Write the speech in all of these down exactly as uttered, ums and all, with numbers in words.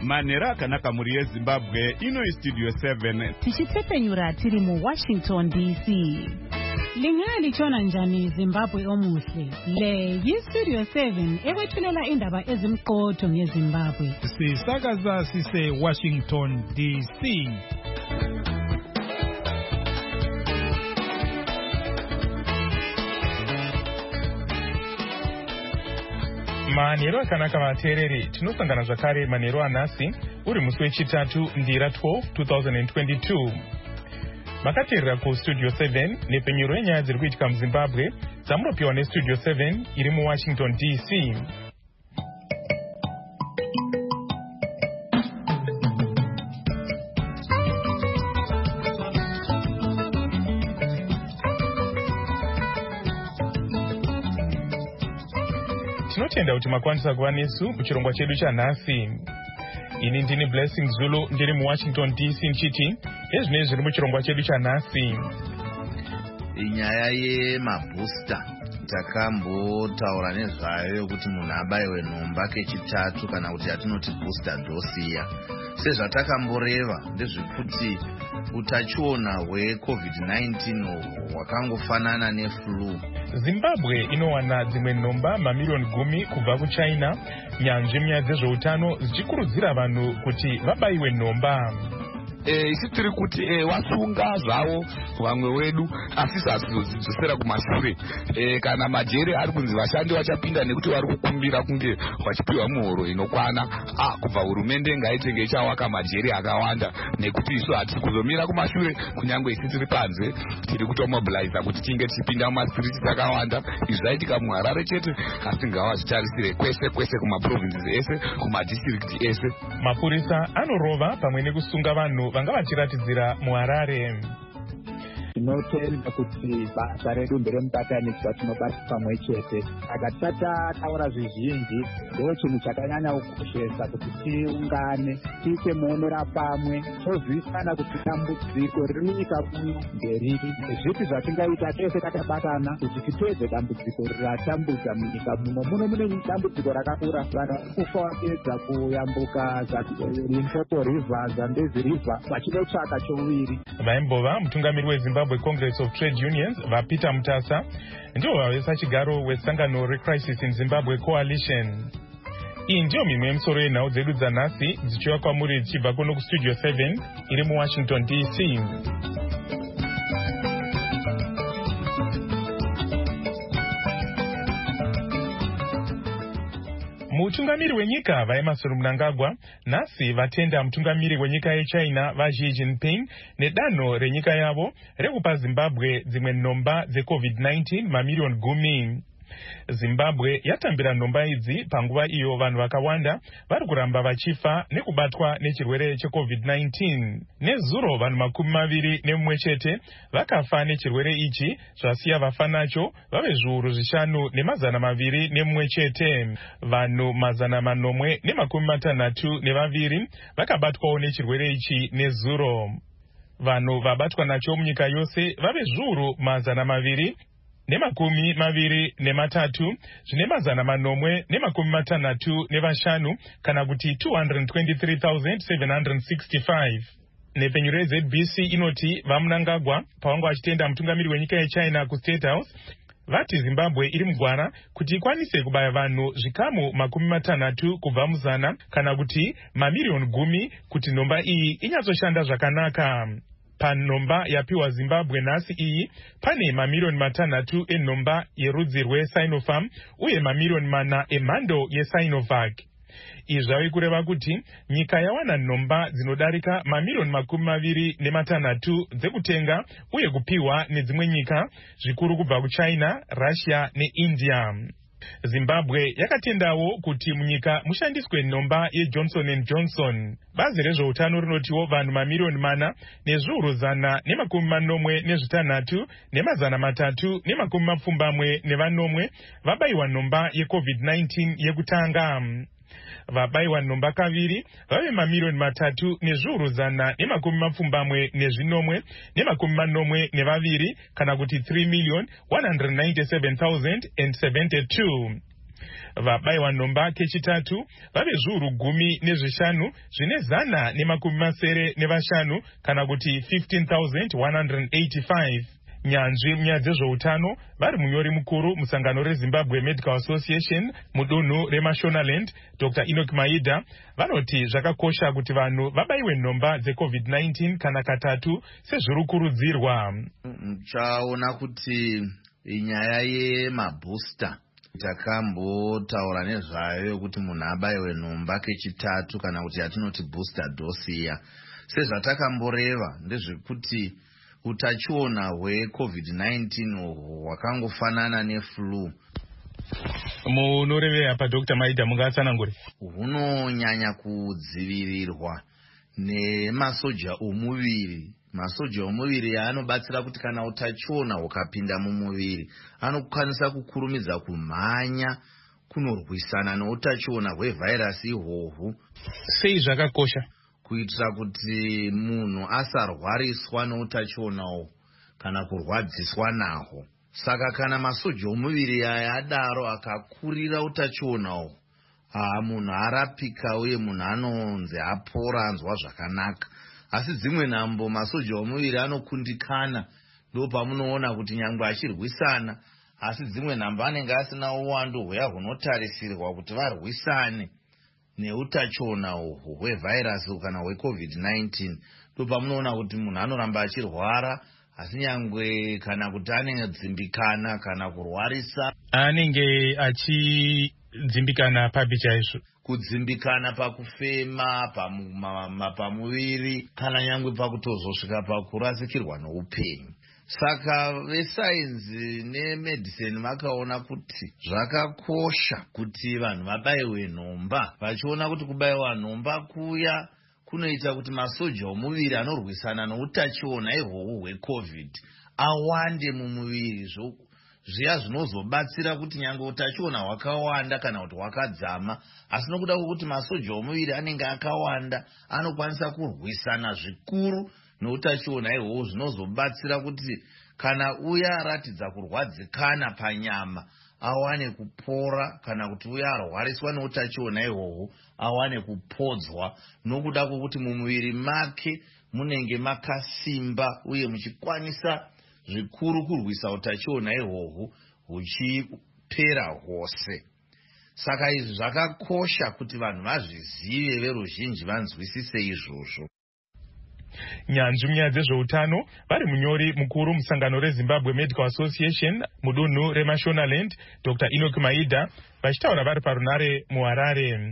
Manera kanaka muri Zimbabwe ino Studio seven. Tichitepenyura tiri mu Washington D C. Lingali chona njani Zimbabwe omuhle. Le yi Studio seven ewethulela indaba ezimqotho ngeZimbabwe. Sisakaza sise Washington D C. Manero kanaka vateereri tinosangana zvakare manero anhasi uri musi wechitatu ndira twelve twenty twenty-two. Makateerera ku Studio seven nepenyuro yenyaya dziri kuitika muZimbabwe dzamunopiwa neStudio seven iri muWashington D C. Tinotenda kuti makwanisa kuva nesu muchirongwa chedu chanhasi. Ini ndini Blessing Zulu ndiri muWashington D C nchiti ezvinezvi zviri muchirongwa chedu chanhasi. Inyaya yemabooster takambotaura nezvayo kuti munhu abaiwe nhomba kechitatu kana kuti yatinoti booster dose. Sezvatakamboreva ndezvekuti utachiona hweCovid nineteen hwakangofanana neflu. Zimbabwe inowana dzimwe nhomba mamiliyoni gumi kubva kuChina, nyanzvi munyaya dzezveutano dzichikurudzira vanhu kuti vabaiwe nhomba. Eh isi tiri kuti eh wasunga zvavo vamwe wedu asi sasizodzosera kumashure eh kana majere ari kunzi vashandi vachapinda nekuti vari kukumbira kunge vachipiwa muhoro inokwana ah kubva hurumende ngaitenge ichawaka majere akawanda nekuti isu hatisi kuzomira kumashure kunyangwe isi tiri panze tiri kutomobiliza kuti tinge tichipinda mumastiriti akawanda. Izvi zvaitika muHarare chete asi ngavazvitarisire kwese kwese kumaprovinces ese kumadistrict ese. Mapurisa anorova pamwe nekusunga vanhu vanga vachiratidzira muHarare. Tinotenda kuti basa redu nderemubatanidzwa tinobata pamwe chete. Saka tataura zvizhinji ndo chinhu chakanyanya kukoshesa kuti tiungane tiite muonera pamwe tozivisana kuti dambudziko riri munyika muno nderiri, zvipi zvatingaita tese takabatana kuti tipedze dambudziko ratambudza munyika muno. Muno mune dambudziko rakakura, vanhu vari kufa vapedza kuyambuka Limpopo River, Zambezi River vachinotsvaka chouviri. Vaimbova mutungamiri weZimbabwe Congress of Trade Unions vaPeter Mutasa ndivo vavesa chigaro wesangano reCrisis in Zimbabwe Coalition. Iyi ndiyo mimwe yemisoro yenhau dzedu dzanhasi dzichiuya kwamuri dzichibva kuno kuStudio seven iri muWashington D C. Mutungamiri wenyika vaEmmerson Mnangagwa nhasi vatenda mutungamiri wenyika yeChina vaXi Jinping nedanho renyika yavo rekupa Zimbabwe dzimwe nhomba dzeCovid nineteen mamiliyoni gumi. Zimbabwe yatambira nhomba idzi panguva iyo vanhu vakawanda vari kuramba vachifa nekubatwa nechirwere cheCovid nineteen. Nezuro vanhu makumi maviri nemumwe chete vakafa nechirwere ichi, zvasiya vafa nacho vave zviuru zvishanu nemazana maviri nemumwe chete. Vanhu mazana manomwe nemakumi matanhatu nevaviri vakabatwawo nechirwere ichi nezuro. Vanhu vabatwa nacho munyika yose vave zviuru mazana maviri nemakumi maviri nematatu zvine mazana manomwe nemakumi matanhatu nevashanu kana kuti two hundred twenty-three thousand seven hundred sixty-five. Nepenyuro yeZ B C inoti vaMnangagwa pavanga vachitenda mutungamiri wenyika yeChina kuState House vati Zimbabwe iri mugwara kuti ikwanise kubaya vanhu zvikamu makumi matanhatu kubva muzana kana kuti mamiliyoni gumi kuti nhomba iyi inyatsoshanda zvakanaka. Panomba yapiwa Zimbabwe nhasi iyi pane mamiliyoni matanhatu enhomba yerudzi rweSinopharm uye mamiliyoni mana emhando yeSinovac. Izvi zvave kureva kuti nyika yawana nhomba dzinodarika mamiliyoni makumi maviri nematanhatu dzekutenga uye kupiwa nedzimwe nyika zvikuru kubva kuChina, Russia neIndia. Zimbabwe yakatendawo kuti munyika mushandiswe nhomba yeJohnson and Johnson. Bazi rezveutano rinotiwo vanhu mamiliyoni mana nezviuru zana nemakumi manomwe nezvitanhatu nemazana matatu nemakumi mapfumbamwe nevanomwe vabaiwa nhomba yeCovid nineteen yekutanga. Vabaiwa nhomba kaviri vave mamiliyoni matatu nezviuru zana nemakumi mapfumbamwe nezvinomwe nemakumi manomwe nevaviri kana kuti three million one hundred ninety-seven thousand seventy-two. vabayiwa nhomba kechitatu vave zviuru gumi nezvishanu zvine zana nemakumi masere nevashanu kana kuti fifteen thousand one hundred eighty-five. Nyanzvi munyaya dzezveutano vari munyori mukuru musangano reZimbabwe Medical Association mudunhu reMashonaland Doctor Enoch Maida vanoti zvakakosha kuti vanhu vabayiwe nhomba dzecovid nineteen kana katatu sezviri kurudzirwa. Muchaona kuti nyaya yemabhusita takambotaura nezvayo kuti munhu abayiwe nhomba kechitatu kana kuti yatinoti booster dose iya. Sezvatakamboreva ndezvekuti utachiona hwecovid nineteen hwakangofanana neflu. Munorevera pa Doctor Maida mungatsanangure? Hunonyanya kudzivirirwa nemasoja omuviri. Masoja omuviri anobatsira kuti kana utachiona hukapinda mumuviri anokwanisa kukurumidza kumhanya kunorwisana neutachiona hwevhairasi ihwohwu. Sei zvakakosha? Kuitira kuti munhu asarwariswa neutachionawo kana kurwadziswa naho. Saka kana masoja omuviri aya adaro akakurira utachionawo, aa munhu arapika uye munhu anonzi apora anzwa zvakanaka. Asi dzimwe nambo masoja omuviri anokundikana, ndo pamunoona kuti nyangwe achirwisana asi dzimwe nambo anenge asina uwandu hweya hunotarisirwa kuti varwisane neutachiona uhwu hwevhairasi kana hwecovid nineteen. Ndo pamunoona kuti munhu anoramba achirwara asi nyangwe kana kuti anenge dzimbikana kana kurwarisa. Anenge achidzimbikana papi chaizvo? Kudzimbikana pakufema, pamuviri, kana nyangwe pakutozosvika pakurasikirwa noupenyu. Saka vesainzi nemedicine vakaona kuti zvakakosha kuti vanhu vabayiwe nhomba, vachiona kuti kubayiwa nhomba kuya kunoita kuti masoja omuviri anorwisana noutachiona ihwohwu hwecovid awande mumuviri, zviya zvinozobatsira kuti nyangwe utachiona hwakawanda kana kuti hwakadzama, asi nokuda kwokuti masoja omuviri anenge akawanda anokwanisa kurwisana zvikuru noutachiona ihwohwu, zvinozobatsira kuti kana uya aratidza kurwadzikana panyama awane kupora, kana kuti uya arwariswa neutachiona ihwohwu awane kupodzwa, nokuda kwokuti mumuviri make munenge makasimba uye muchikwanisa zvikuru kurwisa utachiona ihwohwu huchipera hwose. Saka izvi zvakakosha kuti vanhu vazvizive, veruzhinji vanzwisise izvozvo. Nyanzvi munyaya dzezveutano vari munyori mukuru musangano reZimbabwe Medical Association mudunhu reMashonaland Doctor Enoch Maida vachitaura vari parunare muHarare.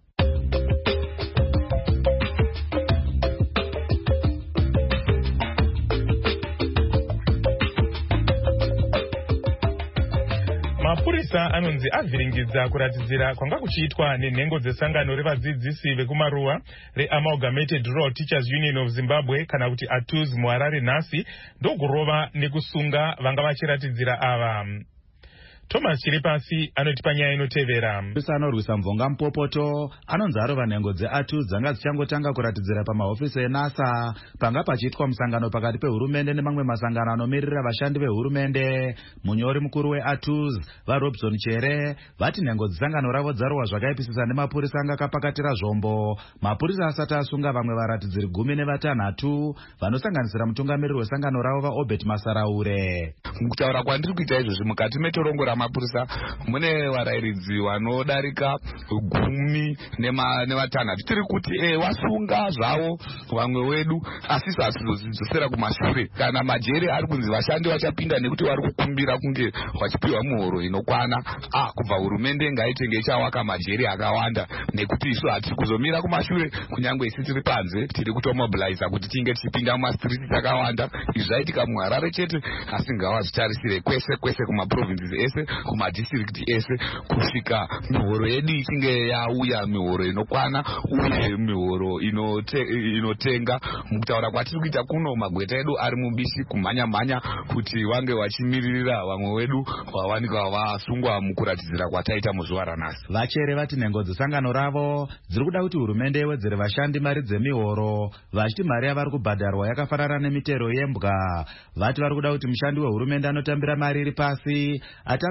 Mapurisa anonzi avhiringidza kuratidzira kwanga kuchiitwa nenhengo dzesangano revadzidzisi vekumaruwa reAmalgamated Rural Teachers Union of Zimbabwe kana kuti A T U Z muHarare nhasi ndokurova nekusunga vanga vachiratidzira ava. Thomas Chiripasi anotipa nyaya inotevera. Mapurisa anorwisa mvonga mupopoto anonzi arova nhengo dzeA T U Z dzanga dzichangotanga kuratidzira pamahofisi eNASA panga pachiitwa musangano pakati pehurumende nemamwe masangano anomirira vashandi vehurumende. Munyori mukuru weA T U Z vaRobson Chere vati nhengo dzesangano ravo dzarohwa zvakaipisisa nemapurisa anga akapakatira zvombo. Mapurisa asati asunga vamwe varatidziri gumi nevatanhatu vanosanganisira mutungamiriri wesangano ravo vaObert Masaraure. Mukutaura kwandiri kuita izvozvi mukati metorongo ramapurisa mune varairidzi vanodarika gumi nevatanhatu. Tiri kuti e, wasunga zvavo vamwe wedu asi sasizodzosera kumashure. Kana majere ari kunzi vashandi vachapinda nekuti vari kukumbira kunge vachipiwa muhoro inokwana, ah kubva hurumende ngaitenge ichawaka majere akawanda, nekuti isu hatiri kuzomira kumashure kunyangwe isi tiri panze tiri kutomobiliza kuti tinge tichipinda mumastriti akawanda. Izvi zvaitika muHarare chete asi ngavazvitarisire kwese kwese kumaprovinces ese, kumadistricti ese, kusvika mihoro yedu ichinge yauya, mihoro inokwana uye mihoro inote, inotenga. Mukutaura kwatiri kuita kuno magweta edu ari mubishi kumhanya mhanya kuti vange vachimiririra vamwe wedu vawanikwa vasungwa mukuratidzira kwataita muzuva ranhasi. Vachere vati nhengo dzesangano ravo dziri kuda kuti hurumende yewedzere vashandi mari dzemihoro, vachiti mari yavari kubhadharwa yakafanana nemitero yembwa. Vati vari kuda kuti mushandi wehurumende anotambira mari iri pasi atambe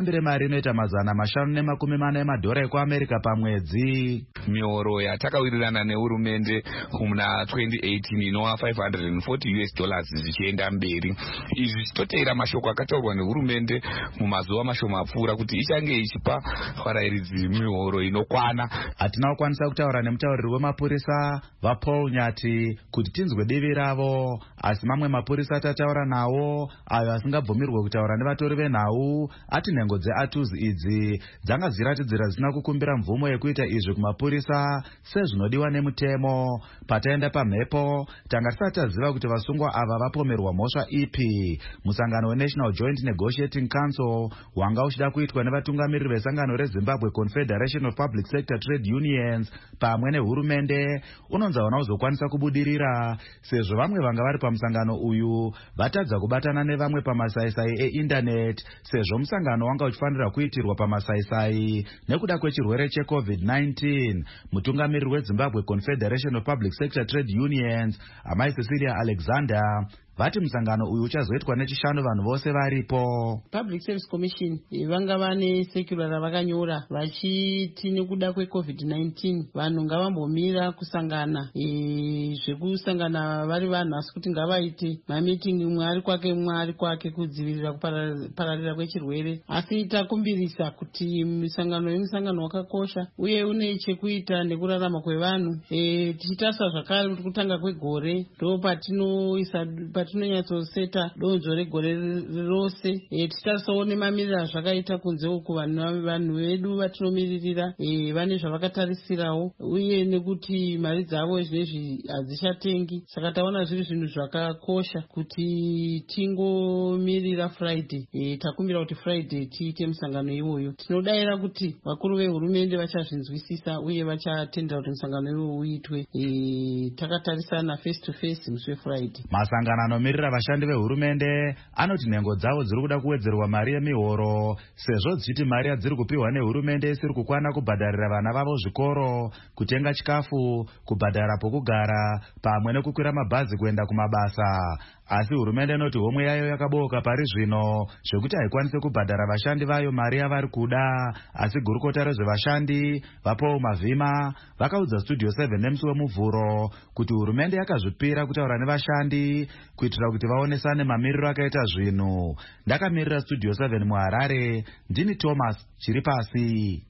mahambire mari inoita mazana mashanu nemakumi mana emadhora ekuamerica pamwedzi. Mihoro yatakawirirana nehurumende muna twenty eighteen inova five hundred forty US dollars zvichienda mberi. Izvi zvichitoteera mashoko akataurwa nehurumende mumazuva mashoma apfuura kuti ichange ichipa varairidzi mihoro inokwana. Hatina kukwanisa kutaura nemutauriri wemapurisa vaPaul Nyati kuti tinzwe divi ravo, asi mamwe mapurisa atataura nawo ayo asingabvumirwe kutaura nevatori venhau ati nhengo dzeatuzi idzi dzanga dziratidzira zvisina kukumbira mvumo yekuita izvi kumapurisa sezvinodiwa nemutemo. Pataenda pamhepo tanga tisati taziva kuti vasungwa ava vapomerwa mhosva ipi. Musangano weNational Joint Negotiating Council wanga uchida kuitwa nevatungamiriri vesangano reZimbabwe Confederation of Public Sector Trade Unions pamwe nehurumende unonzi hauna kuzokwanisa kubudirira sezvo vamwe vanga vari pamusangano uyu vatadza kubatana nevamwe pamasaisai eindaneti sezvo musangano wanga uchifanira kuitirwa pamasaisai nekuda kwechirwere checovid nineteen. Mutungamiriri weZimbabwe Confederation of Public Sector Trade Unions Amai Cecilia Alexander vati musangano uyu uchazoitwa nechishanu vanhu vose varipo. Public Service Commission vanga vane secular ravakanyora vachiti nekuda kwecovid nineteen vanhu ngavambomira kusangana e, zvekusangana vari vanhu asi kuti ngavaite mameeting mumwe ari kwake mumwe ari kwake kudzivirira kupararira kwechirwere. Asi takumbirisa kuti musangano yemusangano wakakosha uye une chekuita nekurarama kwevanhu. E, tichitarisa zvakare kuti kutanga kwegore ndo patinoisa tinonyatsoseta donzvo regore rose. E, tichitarisawo nemamiriro zvakaita kunze uku vanhu vedu vatinomiririra e, vane zvavakatarisirawo uye nekuti mari dzavo zvinezvi hadzichatengi. Saka taona zviri zvinhu zvakakosha kuti tingomirira Friday. E, takumbira kuti Friday tiite musangano iwoyo. Tinodayira kuti vakuru vehurumende vachazvinzwisisa uye vachatendera kuti musangano iwoyo uitwe. E, takatarisana face to face musi weFriday. Masangano anomirira vashandi vehurumende anoti nhengo dzavo dziri kuda kuwedzerwa mari yemihoro sezvo dzichiti mari yadziri kupiwa nehurumende isiri kukwana kubhadharira vana vavo zvikoro, kutenga chikafu, kubhadhara pokugara pamwe nekukwira mabhazi kuenda kumabasa. Asi hurumende inoti homwe yayo yakabooka pari zvino zvekuti haikwanise kubhadhara vashandi vayo mari yavari kuda. Asi gurukota rezvevashandi vaPaul Mavhima vakaudza Studio seven nemusi wemuvhuro kuti hurumende yakazvipira kutaura nevashandi kuitira kuti vaonesane mamiriro akaita zvinhu. Ndakamirira Studio seven muHarare, ndini Thomas Chiripasi.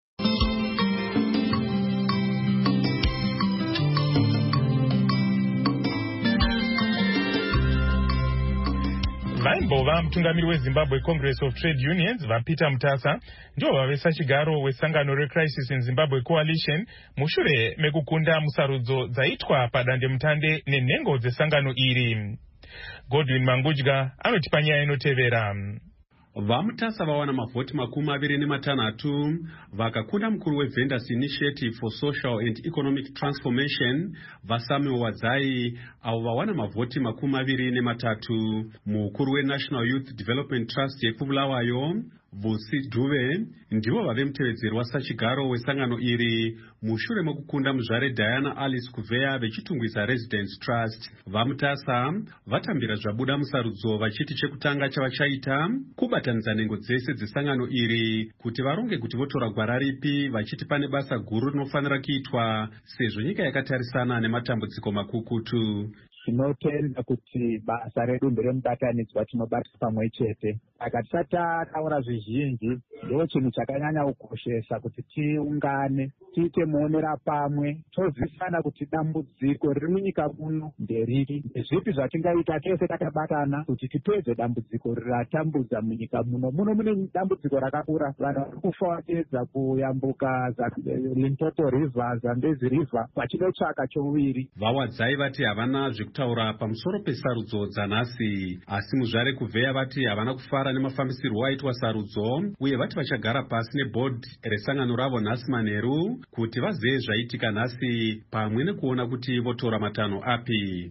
vaimbova mutungamiri weZimbabwe Congress of Trade Unions vaPeter Mutasa ndivo vavesa chigaro wesangano reCrisis in Zimbabwe Coalition mushure mekukunda musarudzo dzaitwa padandemutande nenhengo dzesangano iri. Godwin Mangudya anoti panyaya inotevera. VaMutasa vawana mavhoti makumi maviri nematanhatu vakakunda mukuru weVendors Initiative for Social and Economic Transformation vaSamuel Wadzai avo vawana mavhoti makumi maviri nematatu. Mukuru weNational Youth Development Trust yePubulawayo Vusi Dhuve ndivo vave mutevedzeri wasachigaro wesangano iri mushure mekukunda muzvare Diana Alice Kuveya vechitungwisa Residence Trust. VaMutasa vatambira zvabuda musarudzo vachiti chekutanga chavachaita kubatanidza nhengo dzese dzesangano iri kuti varonge kuti votora gwara ripi, vachiti pane basa guru rinofanira kuitwa sezvo nyika yakatarisana nematambudziko makukutu. Tinotenda kuti basa redu nderemubatanidzwa tinobatisa pamwe chete. Saka tisati taura zvizhinji ndo chinhu chakanyanya kukoshesa kuti tiungane tiite muonera pamwe tozivisana kuti dambudziko riri munyika muno nderiri, ndezvipi zvatingaita tese takabatana kuti tipedze dambudziko ratambudza munyika muno. Muno mune dambudziko rakakura, vanhu vari kufa vapedza kuyambuka Limpopo River, Zambezi River vachinotsvaka chouviri. VaWadzai vati havana zvekutaura pamusoro pesarudzo dzanhasi, asi muzvare Kuveya vati havana kufara nemafambisirwo aitwa sarudzo uye vati vachagara pasi nebhodhi resangano ravo nhasi manheru kuti vazive zvaitika nhasi pamwe nekuona kuti votora matanho api.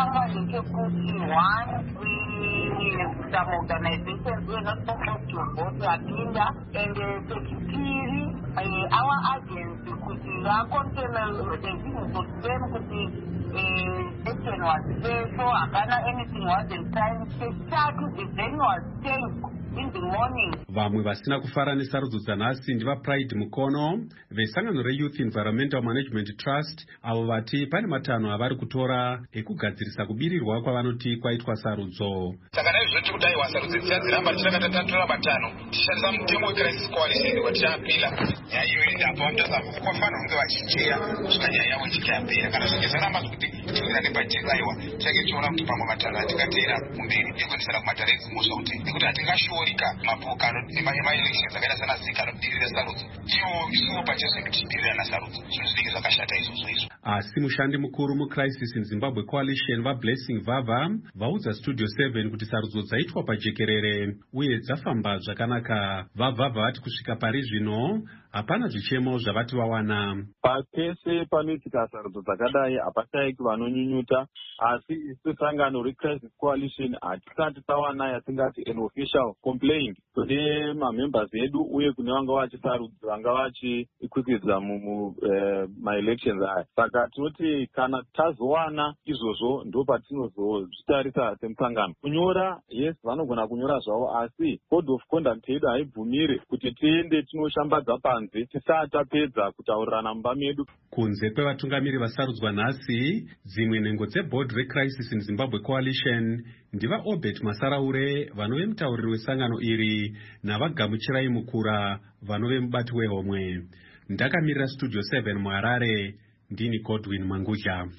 Some organizations were not supposed to vote Akinda and the secretary, our agency could contain the things of them could be session was there, so anything wasn't time. The start the venue was changed in the morning. Vamwe vasina kufara nesarudzo dzanhasi ndiva Pride Mukono vesangano reYouth Environmental Management Trust, avo vati pane matanho avari kutora ekugadzirisa kubirirwa kwavanoti kwaitwa sarudzo. Saka naizvoti kuti aiwa sarudzo dzia dziramba tichakata tatora matanho tishandisa mutengo weCrisis Coalition watichapila nyaya iyoyo ndapo vamutasa kwafanira kunge vachicheya kusvika nyaya yavo ichiti yapera. Kana zvikizaramba zvekuti tikwira nepajeka aiwa tichake tichiona kuti pamwe matanho atingateera mumberi ekuendesana kumatanho edzimhosva kuti nekuti hatingashoorika mapoka emaelections akaita sana zika anodirira sarudzo iwo isuwo pachesu kutidirira nasarudzo zvinhu zvinenge zvakashata izvozvo izvo. Asi mushandi mukuru muCrisis in Zimbabwe Coalition vaBlessing Vava vaudza Studio seven kuti sarudzo dzaitwa pajekerere uye dzafamba zvakanaka. Vavava vati kusvika pari zvino hapana zvichemo zvavati vawana. Pese panoitika sarudzo dzakadai hapashayiki vanonyunyuta, asi isu sangano reCrisis Coalition hatisati tawana yatingati an official complaint kune mamembers edu uye kune vanga vachisarudza vanga vachikwikwidzwa mumaelections aya. Saka tinoti kana tazowana izvozvo ndo patinozozvitarisa semusangano. Kunyora, yes, vanogona kunyora zvavo, asi code of conduct yedu haibvumire kuti tiende tinoshambadza panze tisati tapedza kutaurirana mumba medu. Kunze kwevatungamiri vasarudzwa nhasi, dzimwe nhengo dzeboard reCrisis in Zimbabwe Coalition ndiva Obert Masaraure vanove mutauriri wesangano iri navaGamuchirai Mukura vanove mubati wehomwe. Ndakamirira Studio seven muHarare, ndini Godwin Manguja.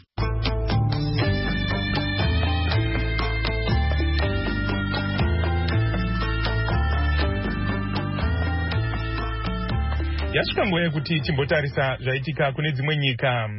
Yasvika nguva yekuti timbotarisa zvaitika kune dzimwe nyika.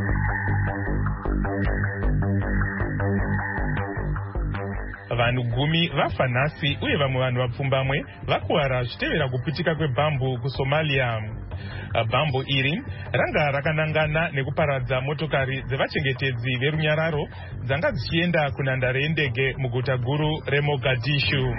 Vanhu gumi vafa nhasi uye vamwe vanhu vapfumbamwe vakuwara zvichitevera kuputika kwebhambu kuSomalia. Bhambu iri ranga rakanangana nekuparadza motokari dzevachengetedzi verunyararo dzanga dzichienda kunhandare yendege muguta guru reMogadishu.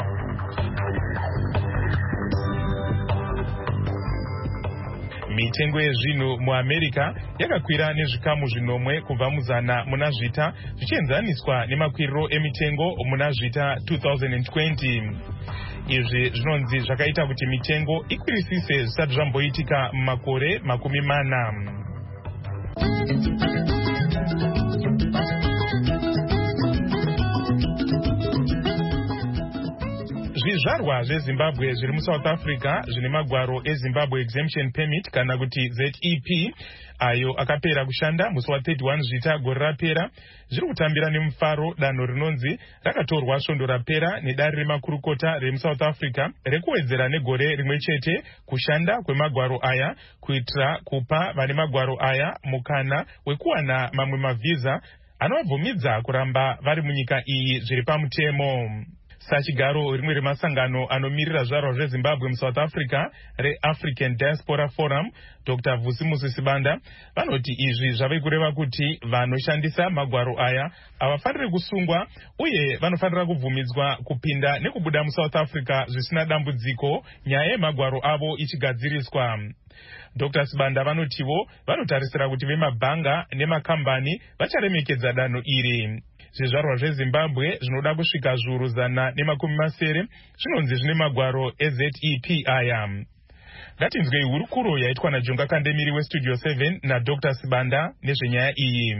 Mitengo yezvinhu muAmerica yakakwira nezvikamu zvinomwe kubva muzana muna zvita zvichienzaniswa nemakwiriro emitengo muna zvita two thousand twenty. Izvi zvinonzi zvakaita kuti mitengo ikwirisise zvisati zvamboitika mumakore makumi mana. Zvizvarwa zveZimbabwe zviri muSouth Africa zvine magwaro eZimbabwe Exemption Permit kana kuti Z E P ayo akapera kushanda musi wa thirty-one zvita gore rapera zviri kutambira nemufaro danho rinonzi rakatorwa svondo rapera nedare remakurukota remuSouth Africa rekuwedzera negore rimwe chete kushanda kwemagwaro aya kuitira kupa vane magwaro aya mukana wekuwana mamwe mavhiza anovabvumidza kuramba vari munyika iyi zviri pamutemo. Sachigaro rimwe remasangano anomirira zvaro zveZimbabwe muSouth Africa reAfrican Diaspora Forum, Doctor Vusimusi Sibanda, vanoti izvi zvave kureva kuti vanoshandisa magwaro aya havafaniri kusungwa uye vanofanira kubvumidzwa kupinda nekubuda muSouth Africa zvisina dambudziko nyaya yemagwaro avo ichigadziriswa. Doctor Sibanda vanotivo vanotarisira kuti vemabhanga nemakambani vacharemekedza danho iri. Zvizvarwa zveZimbabwe zvinoda kusvika zviuru zana nemakumi masere zvinonzi zvine magwaro eZ E P aya. Ngatinzwei hurukuro yaitwa naJonga Kandemiri weStudio seven naDoctor Sibanda nezvenyaya iyi.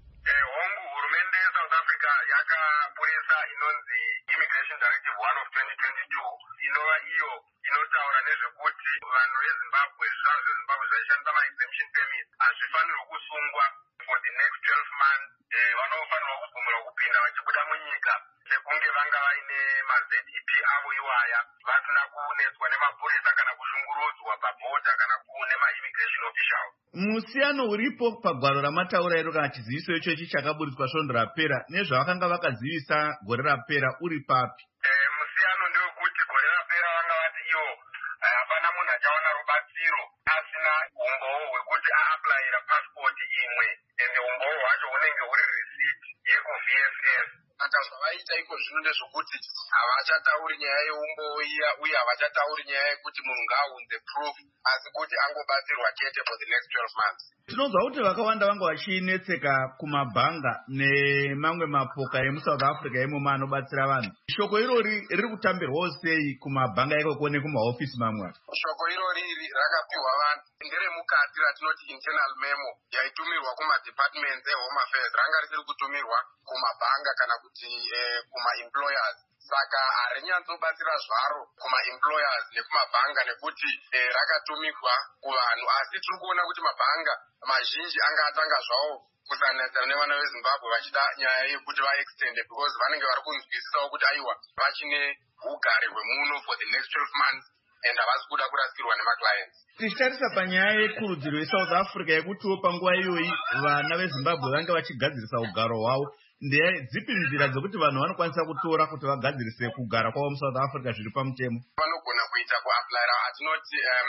Hongu hurumende yeSouth Africa yakapurisa inonzi Immigration Directive one of twenty twenty-two inova iyo inotaura nezvekuti vanhu veZimbabwe zvaro zveZimbabwe zvaishandisa ma-exemption permit hazvifanirwi kusungwa for the next twelve months. Vanofanirwa kubvumirwa kupinda vachibuda munyika sekunge vanga vaine ma-Z E P avo iwaya vasina kunetswa nemapurisa kana kushungurudzwa pabhodha kana kune ma-immigration official. Musiyano uripo pagwaro ramataura iro kana chiziviso ichochi chakaburitswa svondo rapera nezvavakanga vakazivisa gore rapera uri papi? Musiyano ndewekuti gore rapera vanga vati ivo hapana munhu achawana rubatsiro asina umbowo hwekuti aaplayira passport imwe ende umbowo hwacho hunenge huri receipt yekuV F S. Akazva zvavaita iko zvino ndezvokuti havachatauri nyaya yeumboiya uye havachatauri nyaya yekuti munhu ngaaunze proof, asi kuti angobatsirwa chete for the next twelve months. Tinonzwa kuti vakawanda vanga vachinetseka kumabhanga nemamwe mapoka emuSouth Africa imomo anobatsira vanhu. Shoko irori riri kutambirwawo sei kumabhanga ikoko nekumahofisi mamwe? Shoko irori rakapiwa vanhu nderemukati ratinoti internal memo yaitumirwa kumadepartments ehome affairs, ranga risiri kutumirwa kumabhanga kana kuti eh, kuma-employers. Saka harinyatsobatsira zvaro kuma-employers nekumabhanga nekuti eh, rakatumikwa kuvanhu, asi tiri kuona kuti mabhanga mazhinji anga atanga zvavo kusanganisira nevana veZimbabwe vachida nyaya yekuti vaextende because vanenge vari kunzwisisawo kuti aiwa vachine ugare hwemuno for the next twelve months and havasi kuda kurasikirwa nemaclients. Tichitarisa panyaya yekurudziro yeSouth Africa yekutiwo panguva iyoyi vana veZimbabwe vange vachigadzirisa ugaro hwavo, ndedzipi nzira dzokuti vanhu vanokwanisa kutora kuti vagadzirise kugara kwavo muSouth Africa zviri pamutemo? Vanogona kuita kuaplyira atinoti um,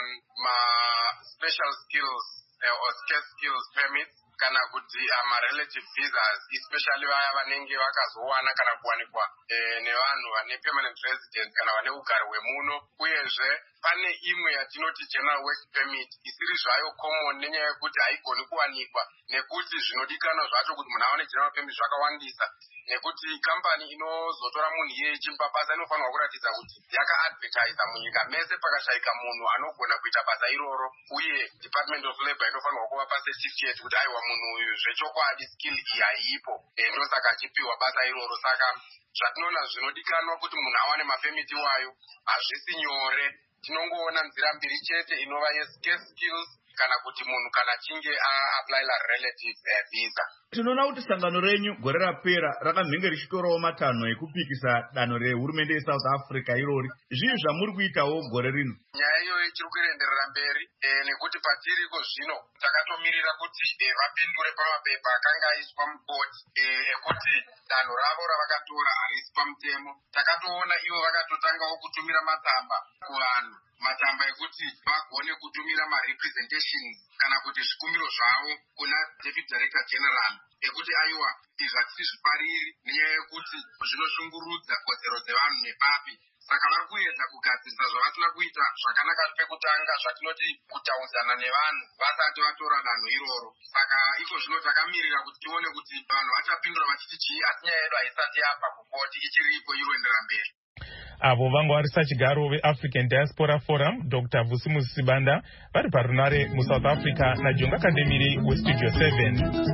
ma-special skills uh, or scarce skills permits kana kuti ama-relative visas, especially vaya vanenge vakazowana kana kuwanikwa eh, nevanhu vane permanent residence kana vane ugaro hwemuno. Uyezve pane imwe yatinoti general work permit isiri zvayo common nenyaya yekuti haigoni kuwanikwa nekuti zvinodikanwa zvacho kuti munhu awane general permit zvakawandisa, nekuti kambani inozotora munhu iye ichimupa basa inofanirwa kuratidza kuti yakaadvertisa munyika mese pakashayika munhu anogona kuita basa iroro, uye Department of Labour inofanirwa kuvapa certificate kuti aiwa munhu uyu zvechokwadi skill iyi haipo, ndosaka achipiwa basa iroro. Saka zvatinoona zvinodikanwa kuti munhu awane mapemiti iwayo hazvisi nyore. Tinongoona nzira mbiri chete, inova ye-scarce skills kana kuti munhu kana achinge a-applyira relative uh, visa. Tinoona kuti sangano renyu gore rapera rakamhenge richitorawo matanho ekupikisa danho rehurumende yeSouth Africa irori. Zvii zvamuri kuitawo gore rino? Nyaya iyoyo ichiri kuenderera mberi e, nekuti patiriko zvino takatomirira kuti e, vapindure pamapepa akanga aiswa mukoti ekuti e, danho ravo ravakatora harisi pamutemo. Takatoona ivo vakatotangawo kutumira matsamba kuvanhu, matsamba ekuti vagone kutumira ma-representations kana kuti zvikumbiro zvavo kuna Deputy Director General ekuti aiwa izvi hatisi zvipariri nenyaya yekuti zvinoshungurudza kodzero dzevanhu nepapi. Saka vari kuedza kugadzirisa zvavasina kuita zvakanaka pekutanga, zvatinoti kutaudzana nevanhu vasati vatora danho iroro. Saka iko zvino takamirira kuti tione kuti vanhu vachapindura vachiti chii, asi nyaya yedu haisati yabva kukoti, ichiripo iroendera mberi. Avo vanga varisa chigaro veAfrican Diaspora Forum Doctor Vusimuzi Sibanda vari parunare muSouth Africa naJonga Kandemiri weStudio seven.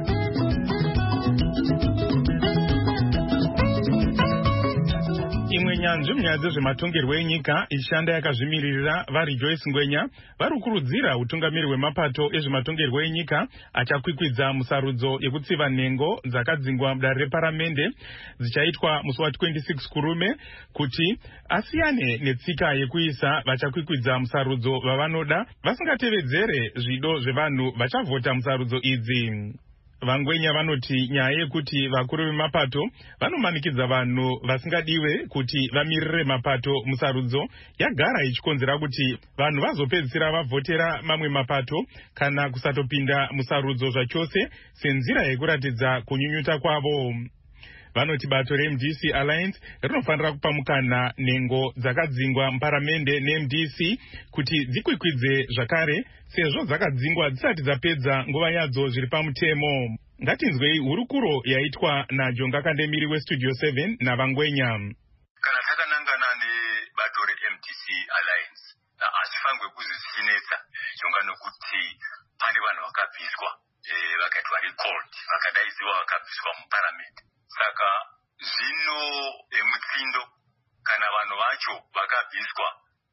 Imwe nyanzvi munyaya dzezvematongerwo enyika ishanda yakazvimiririra vari Joyce Ngwenya vari kukurudzira utungamiri hwemapato ezvematongerwo enyika achakwikwidza musarudzo yekutsiva nhengo dzakadzingwa mudare reparamende dzichaitwa musi wa twenty-six kurume kuti asiyane netsika yekuisa vachakwikwidza musarudzo vavanoda vasingatevedzere zvido zvevanhu vachavhota musarudzo idzi. Vangwenya vanoti nyaya yekuti vakuru vemapato vanomanikidza vanhu vasingadiwe kuti vamirire mapato musarudzo yagara ichikonzera kuti vanhu vazopedzisira vavhotera mamwe mapato kana kusatopinda musarudzo zvachose senzira yekuratidza kunyunyuta kwavo. Vanoti bato reM D C Alliance rinofanira kupa mukana nhengo dzakadzingwa muparamende neM D C kuti dzikwikwidze zvakare sezvo dzakadzingwa dzisati dzapedza nguva yadzo zviri pamutemo. Ngatinzwei hurukuro yaitwa naJonga Kandemiri weStudio seven naVangwenya. Kana takanangana nebato reM D C Alliance hazvifangwe kuzvisinetsa Jonga nokuti pane vanhu vakabviswa vakaitwa recalled vakadaidziwa vakabviswa muparamende. Saka zvino mutsindo kana vanhu vacho vakabviswa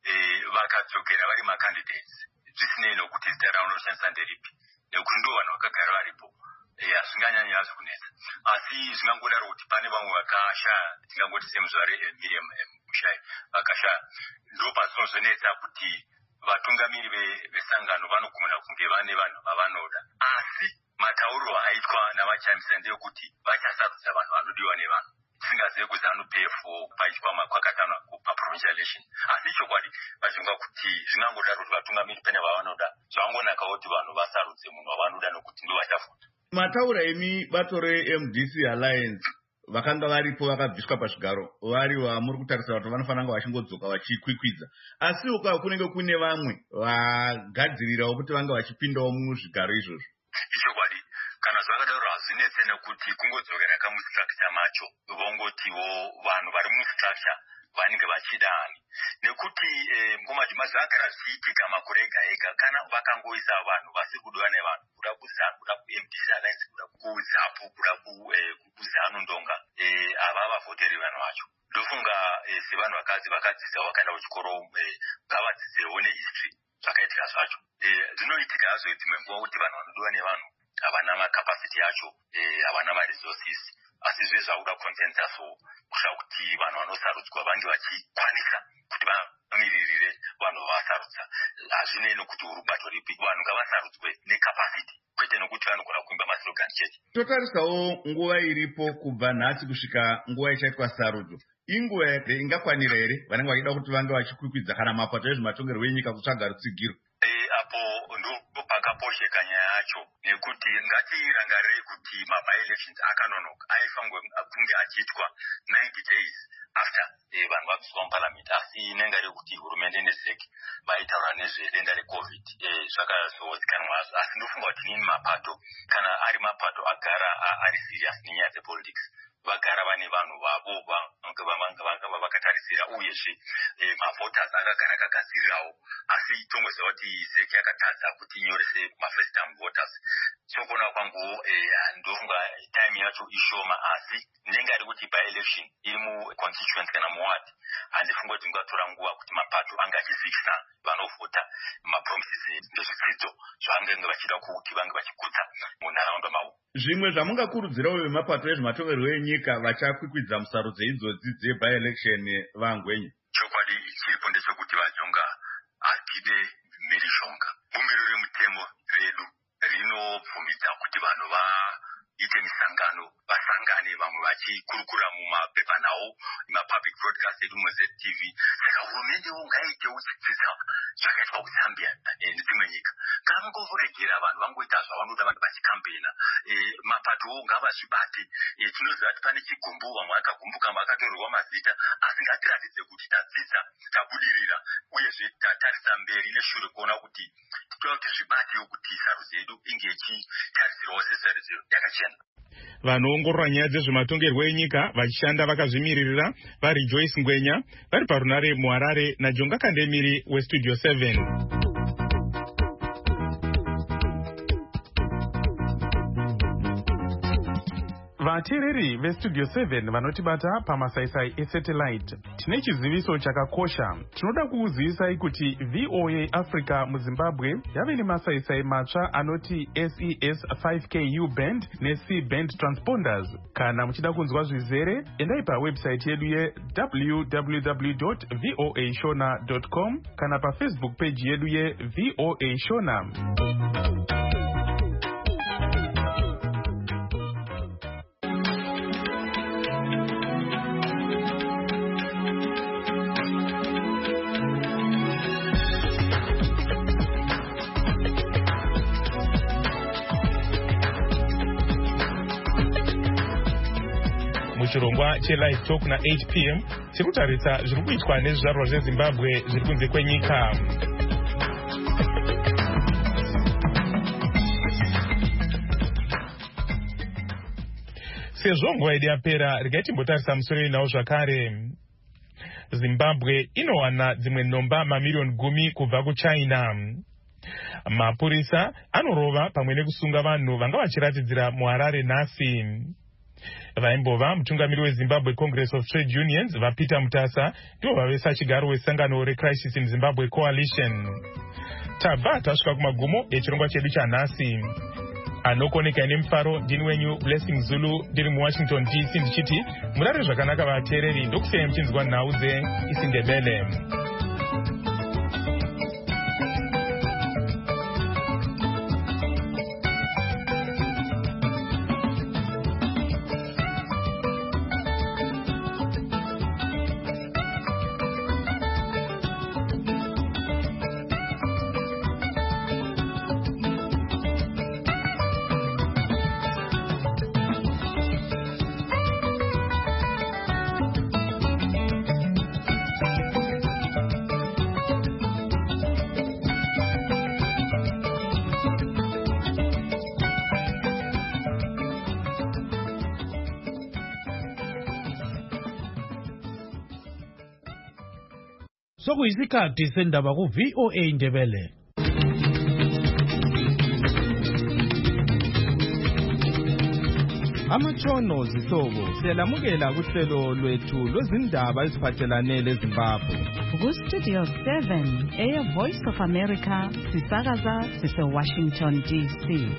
vakadzokera vari macandidates zvisinei nokuti zita ravo rinoshandisa nderipi, nekuti ndo vanhu vakagara varipo hazvinganyanyi hazvo kunetsa. Asi zvingangodaro kuti pane vamwe vakashaya, tingangoti semuzvare Miriam Mushai vakashaya, ndo pazvinozonetsa kuti vatungamiri vesangano vanogona kunge vane vanhu vavanoda, asi matauro aitwa navachamisa ndeyekuti vachasarudza vanhu vanodiwa nevanhu tisingazive kuti anopay for paitwa makwakatano paprovincial election. Asi chokwadi vachonga kuti zvingangodaro kuti vatungamiri pene vavanoda zvangonakawo kuti vanhu vasarudze munhu wavanoda nokuti ndo vachafunda. Mataura emi bato reM D C Alliance vakanga varipo vakabviswa pazvigaro vari vamuri kutarisira kuti vanofanira kunge vachingodzoka vachikwikwidza, asi uka kunenge kune vamwe vagadzirirawo kuti vange vachipindawo muzvigaro izvozvo. Ichokwadi, kana zvakadaro hazvinetse nekuti kungodzokera kamustructure macho vongotiwo vanhu vari mustructure vanenge vachidani, nekuti ngoma zvimazvagara zviitika makore ega ega kana vakangoisa vanhu vasi kudiwa nevanhu kuda kuzanu kuda kuM D C Alliance kuda kuzapu kuda kuzanu ndonga ava vavhoteri vanhu vacho. Ndofunga sevanhu vakadzi vakadzidza vakaenda kuchikoro ngavadzidzirewo nehistory zvakaitika zvacho. Zvinoitika hazvo dzimwe nguva kuti vanhu vanodiwa nevanhu havana macapacity yacho, havana maresources, asi zvezvakuda consensus kusha kuti vanhu vanosarudzwa vange vachikwanisa kuti vamiririre vanhu vavasarudza. Hazvinei nokuti urubato ripi, vanhu ngavasarudzwe necapacity kwete nokuti vanogona kuimba maslogan chete. Totarisawo nguva iripo kubva nhasi kusvika nguva ichaitwa sarudzo, inguva ingakwanira here vanenge vachida kuti vange vachikwikwidza kana mapato ezvematongerwo enyika kutsvaga rutsigiro? Apo ndo pakaposheka nyaya yacho, nekuti ngatirangarire kuti maby-elections akanonoka aifanirwa kunge achiitwa ninety days after vanhu vabviswa muparliament, asi inenge rekuti hurumende nezeki vaitaura nezvedenda recovid zvakazozikanwa. Asi ndofunga kuti nini mapato kana ari mapato agara ari serious nenyaya dzepolitics, vagara vane vanhu vavo vanga vakatarisira, uyezve mavhoters akagara akagadzirirawo, asi tongoziva kuti zeki yakatadza kuti inyorese mafirst time voters. Chokuona kwangu ndofunga time yacho ishoma, asi ndenge ari kuti by-election iri muconstituency kana muwadi, handifunga kuti ingatora nguva kuti mapato anga achizivisa vanovhota mapromises nezvidzidzo zvavangenge vachida kuti vange vachigutsa munharaunda mavo. Zvimwe zvamungakurudzirawo vemapato ezvematongerwo enyika vachakwikwidza musarudzo idzodzi dzeby-election vangwenyu? Chokwadi chiripo ndechekuti vajonga atide mhirizhonga. Bumbiro remutemo redu rinobvumidza kuti vanhu vaite misangano, vasangane, vamwe vachikurukura mumapepanhau, mapublic broadcast edu muZ T V. Saka hurumendewo ngaitewo chidzidza zvakaitwa kuZambia nedzimwe nyika. Ngavangoregera vanhu vangoita zvavanoda vanhu vachikambena, mapatowo ngavazvibate. Tinoziva kuti pane chigumbu, vamwe vakagumbuka vakatorerwa mazita, asi ngatiratidze kuti tadzidza, tabudirira, uyezve tatarisa mberi neshure kuona kuti titoda kuti zvibatewo kuti sarudzo yedu inge ichitarisirawo sesarudzo yakachena. Vanoongorora nyaya dzezvematongerwo enyika vachishanda vakazvimiririra vari Joyce Ngwenya vari parunare muHarare naJonga Kandemiri weStudio seven. Vateereri veStudio seven vanotibata pamasaisai esatellite, tine chiziviso chakakosha. Tinoda kukuzivisai kuti V O A Africa muZimbabwe yave nemasaisai matsva anoti S E S five K U band neC band transponders. Kana muchida kunzwa zvizere, endai pawebsite yedu ye w w w dot voa shona dot com kana paFacebook page yedu ye V O A Shona. Muchirongwa che-live talk na eight p m tirikutaritsa zviri kuitwa nezvizvarwa zveZimbabwe zviri kunze kwenyika. Sezvo nguva yedu yapera, regai timbotarisa musoro inawo zvakare. Zimbabwe inowana dzimwe nhomba mamiliyoni gumi kubva kuChina. Mapurisa anorova pamwe nekusunga vanhu vanga vachiratidzira muHarare nhasi. Vaimbova mutungamiri weZimbabwe Congress of Trade Unions vaPeter Mutasa ndivo vavesa chigaro wesangano reCrisis in Zimbabwe Coalition. Tabva tasvika kumagumo echirongwa chedu chanhasi. Anokoneka nemufaro ndini wenyu Blessing Zulu ndiri muWashington D C ndichiti murare zvakanaka vateereri, ndokusiyai muchinzwa nhau dzeIsiNdebele. sokuyisikhathi sendaba ku V O A Ndebele. Amatshono zihlobo siyalamukela kuhlelo lwethu lwezindaba eziphathelane leZimbabwe. Ku Studio seven eya Voice of America sisakaza sise Washington D C.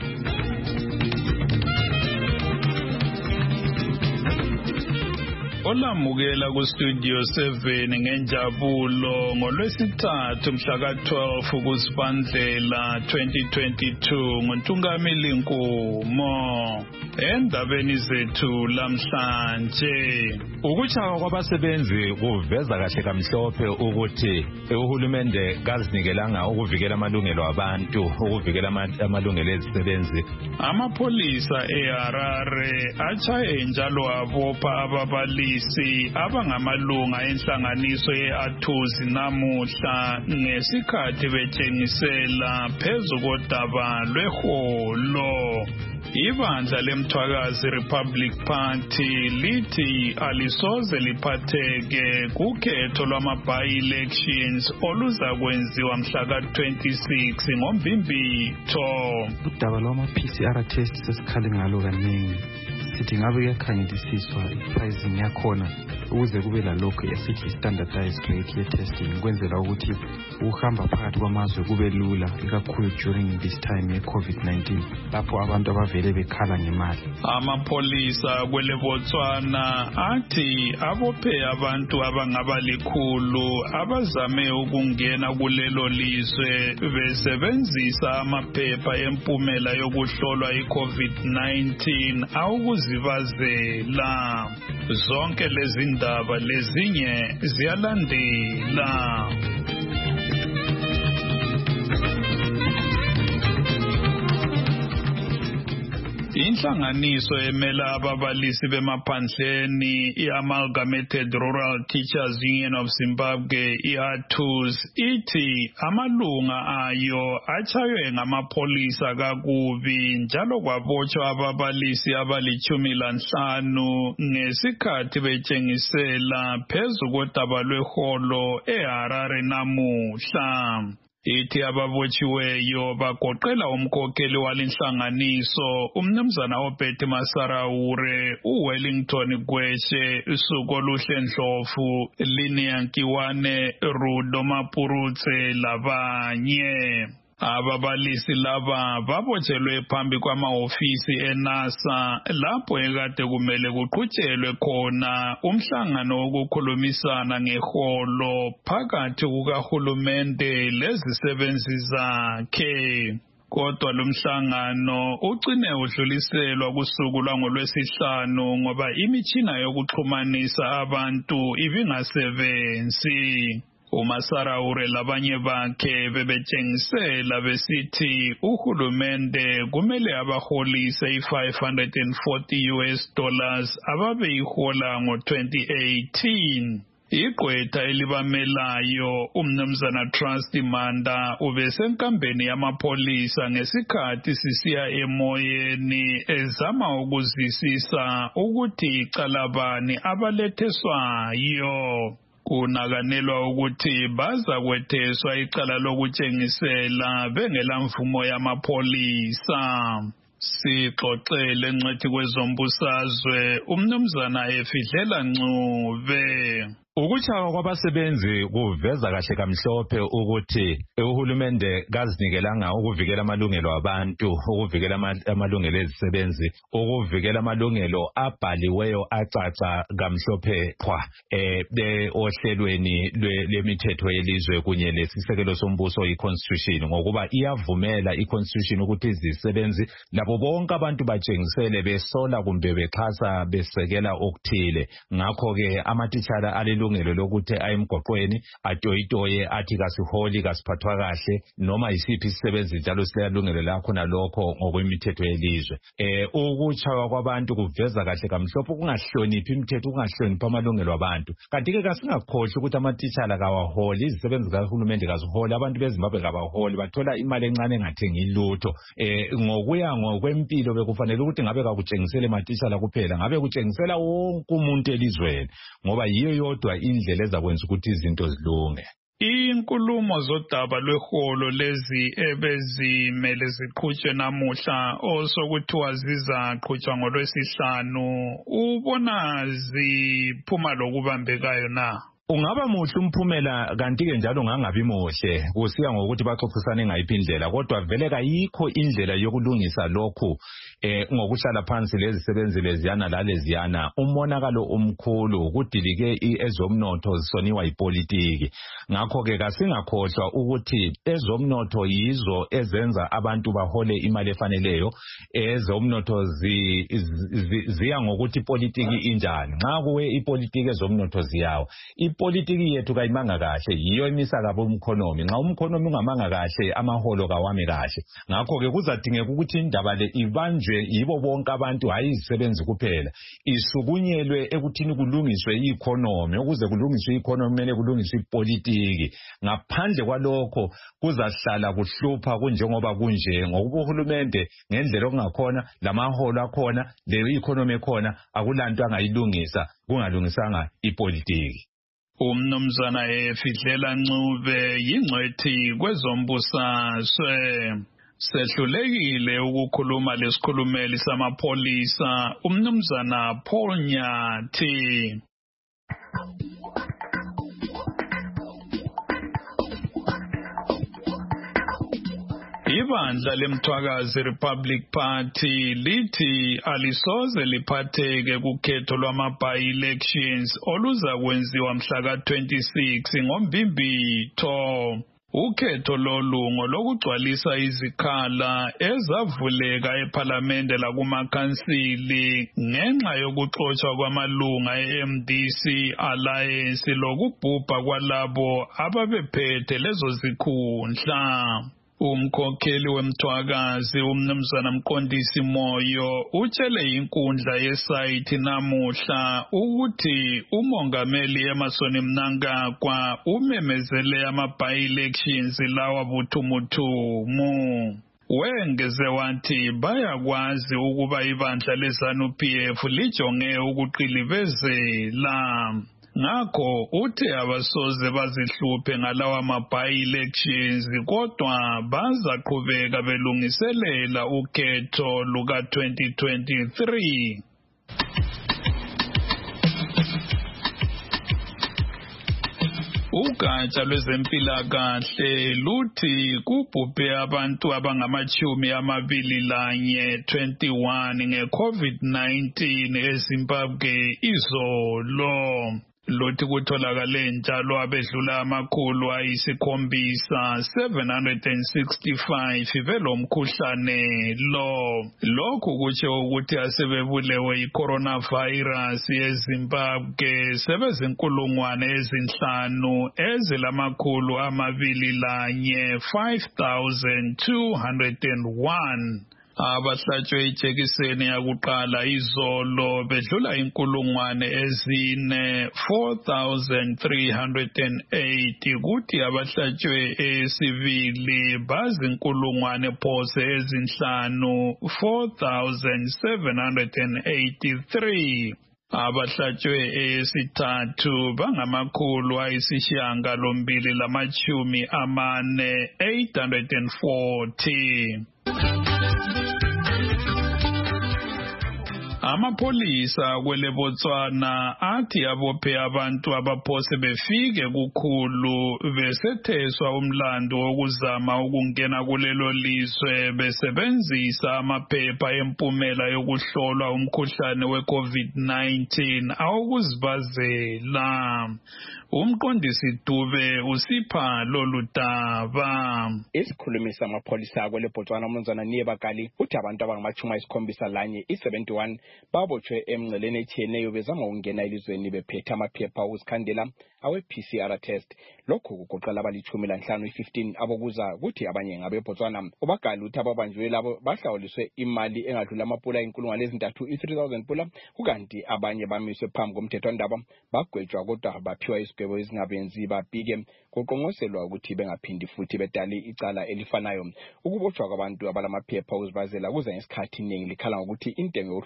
Olamukela ku Studio seven ngenjabulo ngolwesithathu mhla ka twelve kuSibandlela twenty twenty-two nguNtungamili Nkumo. Endabeni zethu lamhlanje ukuchaka kwabasebenzi kuveza kahle kamhlophe ukuthi uhulumende kazinikelanga ukuvikela amalungelo abantu, ukuvikela amalungelo ezisebenzi. Amapolisa eHarare achaye njalo abopha ababalisi abangamalunga enhlanganiso yeAtuzi namuhla ngesikhathi betshengisela phezu kodaba lweholo. Ibandla lemthwakazi Republic Party lithi alisoze liphatheke kukhetho lwama-by-elections oluzakwenziwa mhla ka twenty-six ngoMbimbitho. Udaba lwama-P C R test sesikhale ngalo kaningi. Sithi ngabe kuyakhangelisiswa i-pricing yakhona ukuze kube lalokho esithi standardized rate ye-testing kwenzela ukuthi ukuhamba phakathi kwamazwe kube lula ikakhulu during this time ye-COVID nineteen lapho abantu abavele bekhala ngemali. Amapolisa kwele Botswana athi abophe abantu abangaba likhulu abazame ukungena kulelo lizwe besebenzisa amaphepha empumela yokuhlolwa i-COVID nineteen awukuzibazela. Zonke lezi ndaba lezinye ziyalandela. Inhlanganiso emela ababalisi bemaphandleni i-Amalgamated Rural Teachers Union of Zimbabwe i-ATUZ ithi amalunga ayo achaywe ngamapolisa kakubi njalo kwabotshwa ababalisi abalichumi lanhlanu ngesikhathi betshengisela phezu kodaba lweholo eHarare namuhla. Ithi ababotshiweyo bagoqela umkhokheli walenhlanganiso umnumzana oBetty Masaraure, uWellington Gweshe, usuku oluhle Ndlovu, Linia Nkiwane, Rudo Mapurutse labanye. Ababalisi laba babotshelwe phambi kwamahofisi eNASA lapho ekade kumele kuqhutshelwe khona umhlangano wokukhulumisana ngeholo phakathi kukahulumende lezisebenzi zakhe. Kodwa lumhlangano ugcine udluliselwa kusuku lwangolwesihlanu ngoba imitshina yokuxhumanisa abantu ibingasebenzi. uMasaraure labanye bakhe bebetshengisela besithi uhulumende kumele abaholise i-five hundred forty U S dollars ababeyihola ngo twenty eighteen. Igqwetha elibamelayo umnumzana Trust Manda ubesenkambeni yamapolisa ngesikhathi sisiya emoyeni ezama ukuzwisisa ukuthi icalabani abaletheswayo. Kunakanelwa ukuthi baza kwetheswa icala lokutshengisela bengela mvumo yamapolisa. Sixoxele ngcethi kwezombusazwe umnumzana Efidlela Ncube. Ukuchaka kwabasebenzi kuveza kahle kamhlophe ukuthi uhulumende kazinikelanga ukuvikela amalungelo abantu, ukuvikela amalungelo ezisebenzi, ukuvikela amalungelo abhaliweyo acaca kamhlophe qhwa eh ohlelweni lwemithetho yelizwe kunye lesisekelo sombuso iConstitution, ngokuba iyavumela iConstitution ukuthi izisebenzi labo bonke abantu batshengisele besola kumbe bexhasa besekela okuthile. Ngakho ke amatitshala alelu ilungelo lokuthi ayemgoqweni atoyitoye athi kasiholi kasiphathwa kahle noma isiphi isisebenzi njalo silelungelo lakho nalokho ngokwemithetho yelizwe. Eh ukuchaywa kwabantu kuveza kahle kamhlophe kungahloniphi imithetho, kungahloniphi amalungelo abantu. Kanti ke kasingakhohle ukuthi amatitshala kawaholi, izisebenzi kahulumende kaziholi, abantu beZimbabwe kabaholi, bathola imali encane engathengi lutho. Eh ngokuya ngokwempilo bekufanele ukuthi ngabe kakutshengisele amatitshala kuphela, ngabe kutshengisela wonke umuntu elizweni, ngoba yiyo yodwa indlela ezakwenza ukuthi izinto zilunge. Inkulumo zodaba lweholo lezi ebezimele ziqhutshwe namuhla osokuthiwa zizaqhutshwa ngolwesihlanu ubona ziphuma lokubambekayo na? Ungaba muhle umphumela kanti ke njalo ngangabi muhle kusiya ngokuthi baxoxisane ngayiphi indlela kodwa vele kayikho indlela yokulungisa lokhu eh ngokuhlala phansi lezi sebenzi leziyana laleziyana umonakalo omkhulu kudilike ezomnotho zisoniwa ipolitiki ngakho ke kasingakhohlwa ukuthi ezomnotho yizo ezenza abantu bahole imali efaneleyo ezomnotho zi, zi, ziya ngokuthi ipolitiki injani nxa kuwe ipolitiki ezomnotho ziyawo ipolitiki yethu kayimanga kahle yiyo imisa kabo umkhonomi nxa umkhonomi ungamanga kahle amaholo kawame kahle ngakho ke kuzadingeka ukuthi indaba le ibanjwe yibo bonke abantu hayi izisebenzi kuphela isukunyelwe ekuthini kulungiswe i-economy ukuze kulungiswe i-economy kumele kulungiswe ipolitiki ngaphandle kwalokho kuzahlala kuhlupha kunjengoba kunje ngokuba uhulumende ngendlela okungakhona lamaholo akhona leyo i-economy ekhona akulanto angayilungisa kungalungisanga ipolitiki. Umnumzana Efidlela Ncube yingcwethi kwezombusazwe sehlulekile ukukhuluma lesikhulumeli samapholisa umnumzana Paul Nyathi. Ibandla lemthwakazi Republic Party lithi alisoze liphatheke kukhetho lwama-by-elections oluza kwenziwa mhla ka twenty-six ngoMbimbitho. Ukhetho lolungo lokugcwalisa izikhala ezavuleka ePhalamende lakumakhansili ngenxa yokuxotshwa kwamalunga e-M D C Alliance lokubhubha kwalabo ababephethe lezo zikhundla. Umkhokheli wemthwakazi umnumzana Mqondisi Moyo utshele inkundla yesayithi namuhla ukuthi umongameli Emmerson Mnangagwa umemezele ama-by-elections lawa buthumuthumu. Wengeze wathi bayakwazi ukuba ibandla leZANU-P F lijonge ukuqilibezela. Ngakho uthe abasoze bazihluphe ngalawa ma-by-elections kodwa bazaqhubeka belungiselela ukhetho luka twenty twenty-three. Ugatsha lwezempilakahle luthi kubhubhe abantu abangamachumi amabili lanye twenty-one nge-COVID nineteen eZimbabwe izolo. Lothi kutholakale njalo abedlula amakhulu ayisikhombisa seven hundred sixty-five belomkhuhlane lo. Lokhu kutsho ukuthi asebebulewe i-coronavirus eZimbabwe sebezinkulungwane ezinhlanu ezilamakhulu amabili lanye five thousand two hundred one. Abahlatshwe ijekiseni yakuqala izolo bedlula inkulungwane ezine four thousand three hundred eight kuthi abahlatshwe esibili bazinkulungwane phose ezinhlanu four thousand seven hundred eighty-three. Abahlatshwe esithathu bangamakhulu ayisishiyagalombili lamachumi amane eight hundred forty. Amapolisa kwele Botswana athi abophe abantu abaphose befike kukhulu besetheswa umlando wokuzama ukungena kulelo lizwe besebenzisa amaphepha empumela yokuhlolwa umkhuhlane we-COVID nineteen awokuzibazela. Umqondisi Dube usipha lolu daba. Isikhulumi samapholisa kwele Botswana umnumzana Niyebakali uthi abantu abangamachumi ayisikhombisa lanye i-seventy-one babotshwe emngceleni etshiyeneyo bezama ukungena elizweni bephethe amaphepha okuzikhandela awe-P C R test. Lokhu kugoqela abalichumi lanhlanu i-fifteen abokuza kuthi abanye ngabeBotswana. Ubakali uthi ababanjwe labo bahlawuliswe imali engadlula amapula inkulungwane ezintathu i-three thousand pula kukanti abanye bamiswe phambi komthethwandaba bagwetshwa kodwa baphiwa isigwebo ezingabenzi babhike kuqonqoselwa ukuthi bengaphindi futhi bedali icala elifanayo. Ukubotshwa kwabantu abalamaphepha okuzibazela kuza ngesikhathi iningi likhala ngokuthi intengo yokuhlola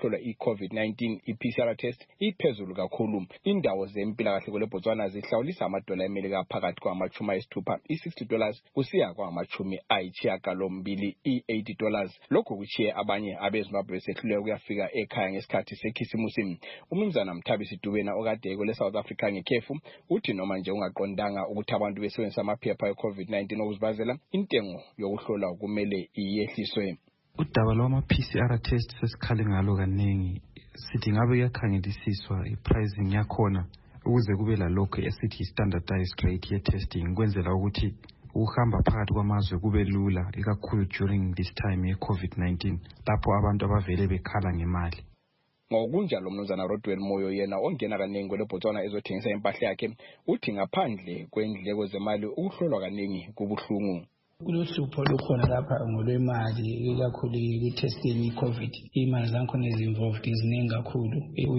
covid nineteen i-P C R test iphezulu kakhulu. Indawo zempilakahle kwele Botswana zihlawulisa amadola emelika phakathi kwamachumi ayisithupha i-sixty dollars kusiya kwamachumi ayisishiyagalombili i-eighty dollars. Lokhu kuchiye abanye abeZimbabwe besehluleka ukuyafika ekhaya ngesikhathi sekhisimusi. Umnumzana Mthabisi Dubena okade kwele South Africa ngekhefu uthi noma nje ungaqondanga ukuthi abantu besebenzisa amaphepha e-covid nineteen okuzibazela, intengo yokuhlola kumele iyehliswe. Udaba lwama-P C R test sesikhale ngalo kaningi, sithi ngabe kuyakhangelisiswa i-pricing yakhona ukuze kube lalokho esithi standardized rate ye-testing kwenzela ukuthi ukuhamba phakathi kwamazwe kube lula, ikakhulu during this time ye-covid nineteen lapho abantu abavele bekhala ngemali. Ngokunjalo umnumzana Rodwell Moyo yena ongena kaningi kwele Botswana ezothengisa impahla yakhe uthi ngaphandle kwendleko zemali ukuhlolwa kaningi kubuhlungu. Kulohlupho lukhona lapha ngolwemali, ikakhulu i-testing i-COVID. Imali zakhona ezinvolved iziningi kakhulu.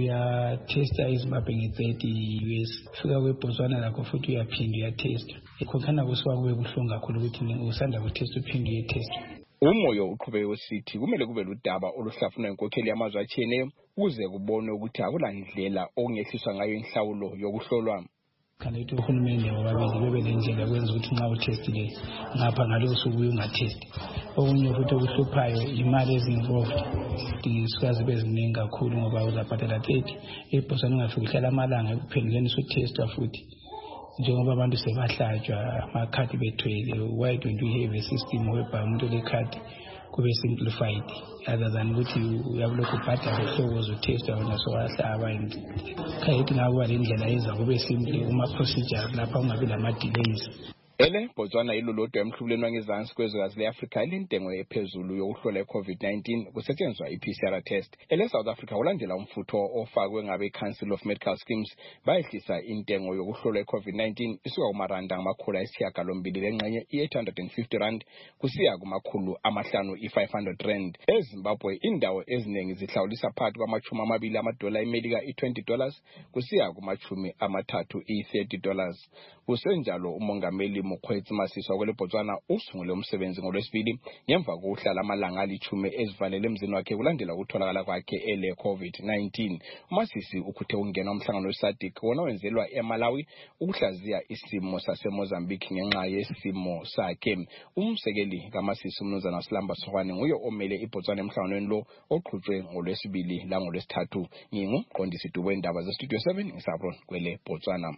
Uyatesta iZimbabwe nge-thirty U S, fika kweBotswana lakho futhi uyaphinda uyatesta. Khokhana kusuka kube buhlungu kakhulu ukuthi usanda kutesta uphinde uyetesta. Umoyo uqhubeke usithi kumele kube ludaba oluhlafunwa inkokheli yamazwe atshiyeneyo ukuze kubonwe ukuthi akulandlela okungehliswa ngayo inhlawulo yokuhlolwa. Kana ukuthi uhulumende wababili bebe nendlela kwenza ukuthi nxa utestile ngapha ngalowo suku ungatesti. Okunye futhi okuhluphayo imali ezinvolved zisuka zibe ziningi kakhulu ngoba uzabhadala thirty eBotswana ungafika uhlala amalanga ekuphenduleni usutesta futhi. Njengoba abantu sebahlatshwa amakhadi bethwele, why don't we have a system whereby umuntu lekhadi kube simplified other than ukuthi uyabulokhu ubhadala uhlokoza utesta wena sowahlaba and khayithi ngakuba le ndlela yenza kube simple kuma-procedure lapha ungabi lama-delays. Ele Botswana ilolodwa emhlubuleni wangezansi kwezwekazi le-Afrika elentengo ephezulu yokuhlola i-covid nineteen kusetshenziswa i-P C R test. Ele South Africa ulandela umfutho ofakwe ngabe Council of Medical Schemes bayehlisa intengo yokuhlola i-covid nineteen isuka kumaranda ngamakhulu ayisishiyagalombili lengxenye i-eight hundred fifty rand kusiya kumakhulu amahlanu i-five hundred rand. EZimbabwe indawo eziningi zihlawulisa phakathi kwamachumi amabili amadola emelika i-twenty dollars kusiya kumachumi amathathu i-thirty dollars. Kusenjalo umongameli Mokgweetsi Masisi kwele Botswana usungule umsebenzi ngolwesibili ngemva kokuhlala amalanga alichume ezivalele emzini wakhe kulandela ukutholakala kwakhe ele covid nineteen. Masisi ukhuthe ungena umhlangano weSADC wona wenzelwa eMalawi ukuhlaziya isimo saseMozambique ngenxa yesimo sakhe. Umsekeli kaMasisi umnumzana Silamba Sohwane nguye omele iBotswana emhlanganweni lo oqhutshwe ngolwesibili la ngolwesithathu. Ngingumqondisi Dube ndaba ze Studio seven ngisabron kwele Botswana.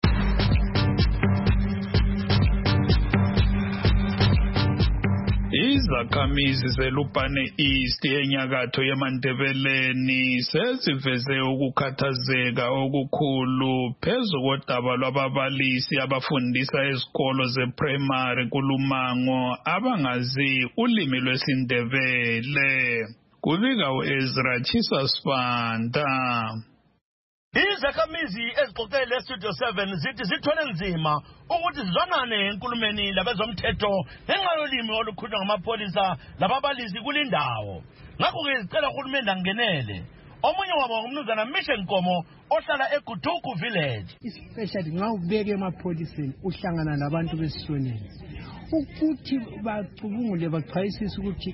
Izakhamizi zeLupane East enyakatho yeMandebeleni seziveze ukukhathazeka okukhulu phezu kodaba lwababalisi abafundisa ezikolo zeprimary kuLumango abangazi ulimi lwesiNdebele. Kubika uEzra Chisasfanda. Izakhamizi ezixoxele Studio seven zithi zithwele nzima ukuthi zizwanane enkulumeni labezomthetho ngenxa yolimi olukhulunywa ngamapholisa lababalisi kulindawo. Ngakho-ke zicela uhulumende angenele. Omunye wabo ngumnumzana Mission Nkomo ohlala eGutuku village. Especially nxa ubeke emapholiseni uhlangana labantu besishoneni ukuthi bacubungule bachayisise ukuthi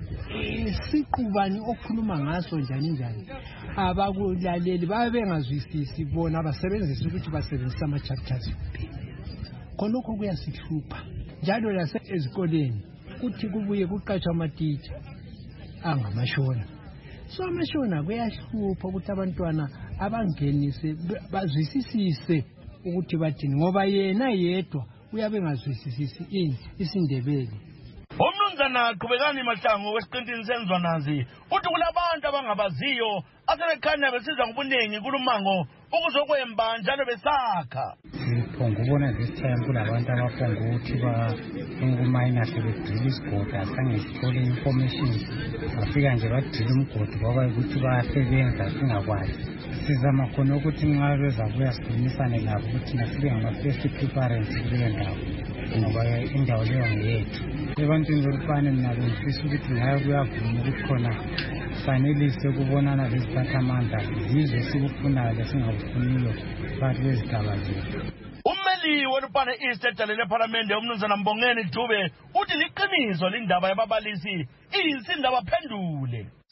siqubani okhuluma ngaso njani njani. Abakulaleli babe bengazwisisi bona basebenzisa ukuthi basebenzisa ama-chapters khonokho kuyasihlupha. Njalo lase ezikoleni kuthi kubuye kuqatshwa amatitsha angamashona. So amashona kuyahlupha ukuthi abantwana abangenise bazwisisise ukuthi bathini ngoba yena yedwa uyabe engazwisisisi ini isiNdebele. Umnumzana Qhubekani Mahlangu wesiqintini senzwanazi uthi kulabantu abangabaziyo asebekhanya besiza ngobuningi kuLumango ukuzokwemba njalo besakha. Siphonga ubona this time kulabantu abaphonga ukuthi bakumayina sebedila isigoda asange sithole information bafika nje badila umgodi ngoba ukuthi bayasebenza singakwazi. Sizama khona ukuthi nxa bezabuya sikhulumisane nabo ukuthi nasibe ngama-first preparents kuleyo ndawo ngoba indawo leyo ngeyethu. Ebantwini beLupane nabo ngifisa ukuthi ngayo kuyavuma ukuthi khona sanelise ukubonana leziphathamandla zizwe sikufunayo lesingakufuniyo phakathi kwezigaba zethu. Ummeli weLupane East edalele ephalamende umnumzana Mbongeni Dube uthi liqiniso lindaba yababalisi iyinsinda baphendule.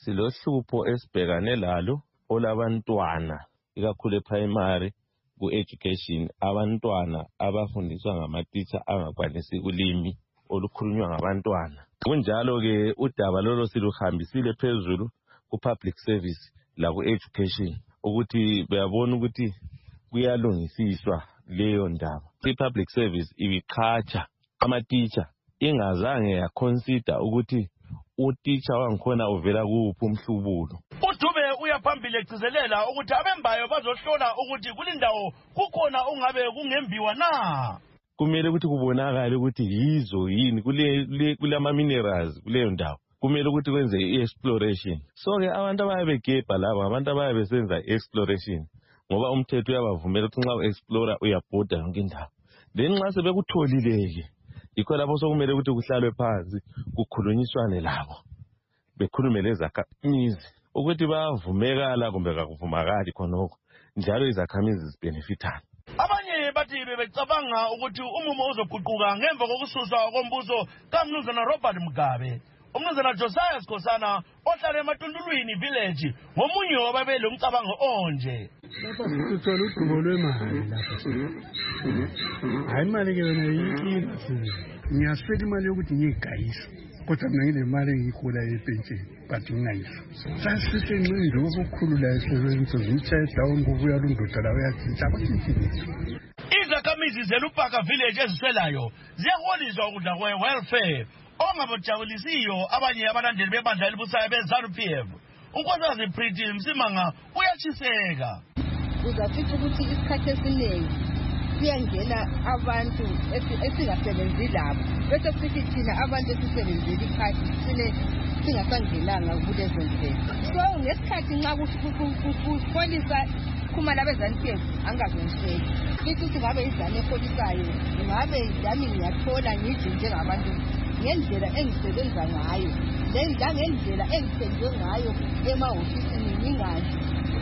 silohlupho esibhekane lalo olabantwana ikakhulu eprimary ku-education, abantwana abafundiswa ngamatitsha angakwanisi ulimi olukhulunywa ngabantwana. Kunjalo-ke udaba lolo siluhambisile phezulu ku-public service laku-education ukuthi bayabona ukuthi kuyalungisiswa leyo ndaba. I-public service ibiqhatsha amatitsha ingazange yaconsider ukuthi utitsha wangikhona uvela kuphi umhlubulo. uDube uyaphambili egcizelela ukuthi abembayo bazohlola ukuthi kulindawo kukhona ungabe kungembiwa na. Kumele ukuthi kubonakale ukuthi yizo yini kule kulama minerals kuleyo ndawo. Kumele ukuthi kwenze i-exploration. So-ke abantu abayabegebha laba abantu abayabesenza i-exploration ngoba umthetho uyabavumela ukuthi nxa u-explora uyabhoda yonke indawo. Then nxa sebekutholileke yikho lapho sokumele ukuthi kuhlalwe phansi kukhulunyiswane labo bekhulume lezakhamizi ukuthi bayavumekala kumbe kakuvumakali khonokho njalo izakhamizi zibenefitana. Abanye bathi bebecabanga ukuthi umumo uzoguquka ngemva kokususwa kombuso kaMnumzana Robert Mugabe. Umnumzana Josiah Sikhosana ohlala eMatundulwini village ngomunye wababele umcabango onje. Lapha sithola udubo lwemali lapha. Hayi imali ke wena yinkinga sini. Ngiyaswela imali yokuthi ngiyigayisa. Kodwa mina ngile mali ngikula yepensheni but nginayiso. Sasise ncindo okukhulu la esebenza zitshaye down ngokuya lundoda la uyathinta abathintile. Izakhamizi zelupaka village eziswelayo ziyaholiswa ukudla kwe-welfare ongabajabulisiyo abanye abalandeli bebandla elibusayo be-ZANU P F. Unkosikazi Pretty Msimanga uyatshiseka. Uzafica ukuthi isikhathi esiningi kuyangena abantu esingasebenzi labo bese sithi thina abantu esisebenzile ikhathi sine singasangenanga kulezo ndlela. So ngesikhathi nxa kufolisa kuma labezani P F angazonshela kithi singabe izane epolisayo ngabe yami ngiyathola ngithi njengabantu ngendlela engisebenza ngayo ngendlela engithenjwe ngayo emahofisini ngingazi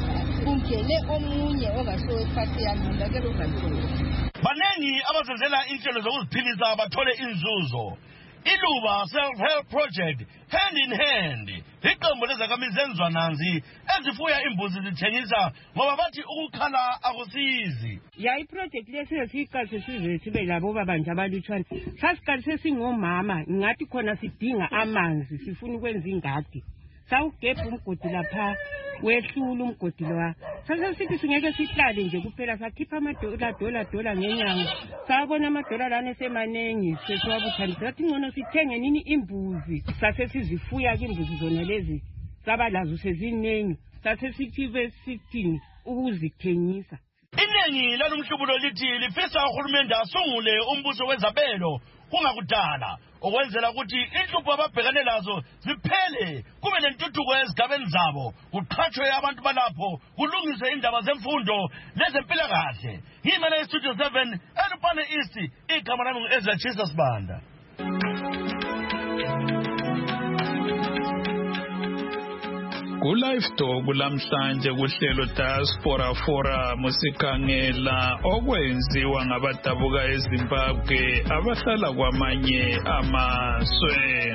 kungene omunye ongasho esikhathi yami ngakele unganthola. Banengi abazenzela inhlelo zokuziphilisa bathole inzuzo. Iluba Self-Help Project hand in hand iqembu lezakhamizi enzwananzi ezifuya imbuzi zithengisa ngoba bathi ukukhala akusizi. Ya iproject lesi siqalise size sibe labo babanje abalutshwana. Sasiqalise singomama ngathi khona sidinga amanzi sifuna ukwenza ingadi. Sawugebha umgodi lapha wehlula umgodi lowa. Sasa sithi singeke sihlale nje kuphela sakhipha amadola dola dola ngenyanga. Sabona amadola lana esemanengi sesiwabuthani sathi ngcono sithenge nini imbuzi. Sase sizifuya ke imbuzi zona lezi saba lazo sezinengi. Sase sithi besithini ukuzithengisa. Iningi lalumhlubulo lithi lifisa uhulumende asungule umbuso wezabelo kungakudala okwenzela ukuthi inhlupho ababhekane lazo ziphele kube nentuthuko ezigabeni zabo kuqhatshwe abantu balapho kulungiswe indaba zemfundo lezempilakahle. Ngimele iStudio seven eLupane East igama lami ngu-Ezra Chisa Sibanda. Ku-Live Talk lamhlanje kuhlelo Diaspora Forum sikhangela okwenziwa ngabadabuka eZimbabwe abahlala kwamanye amazwe.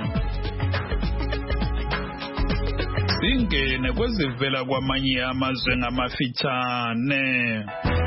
Singene kwezivela kwamanye amazwe ngamafitshane.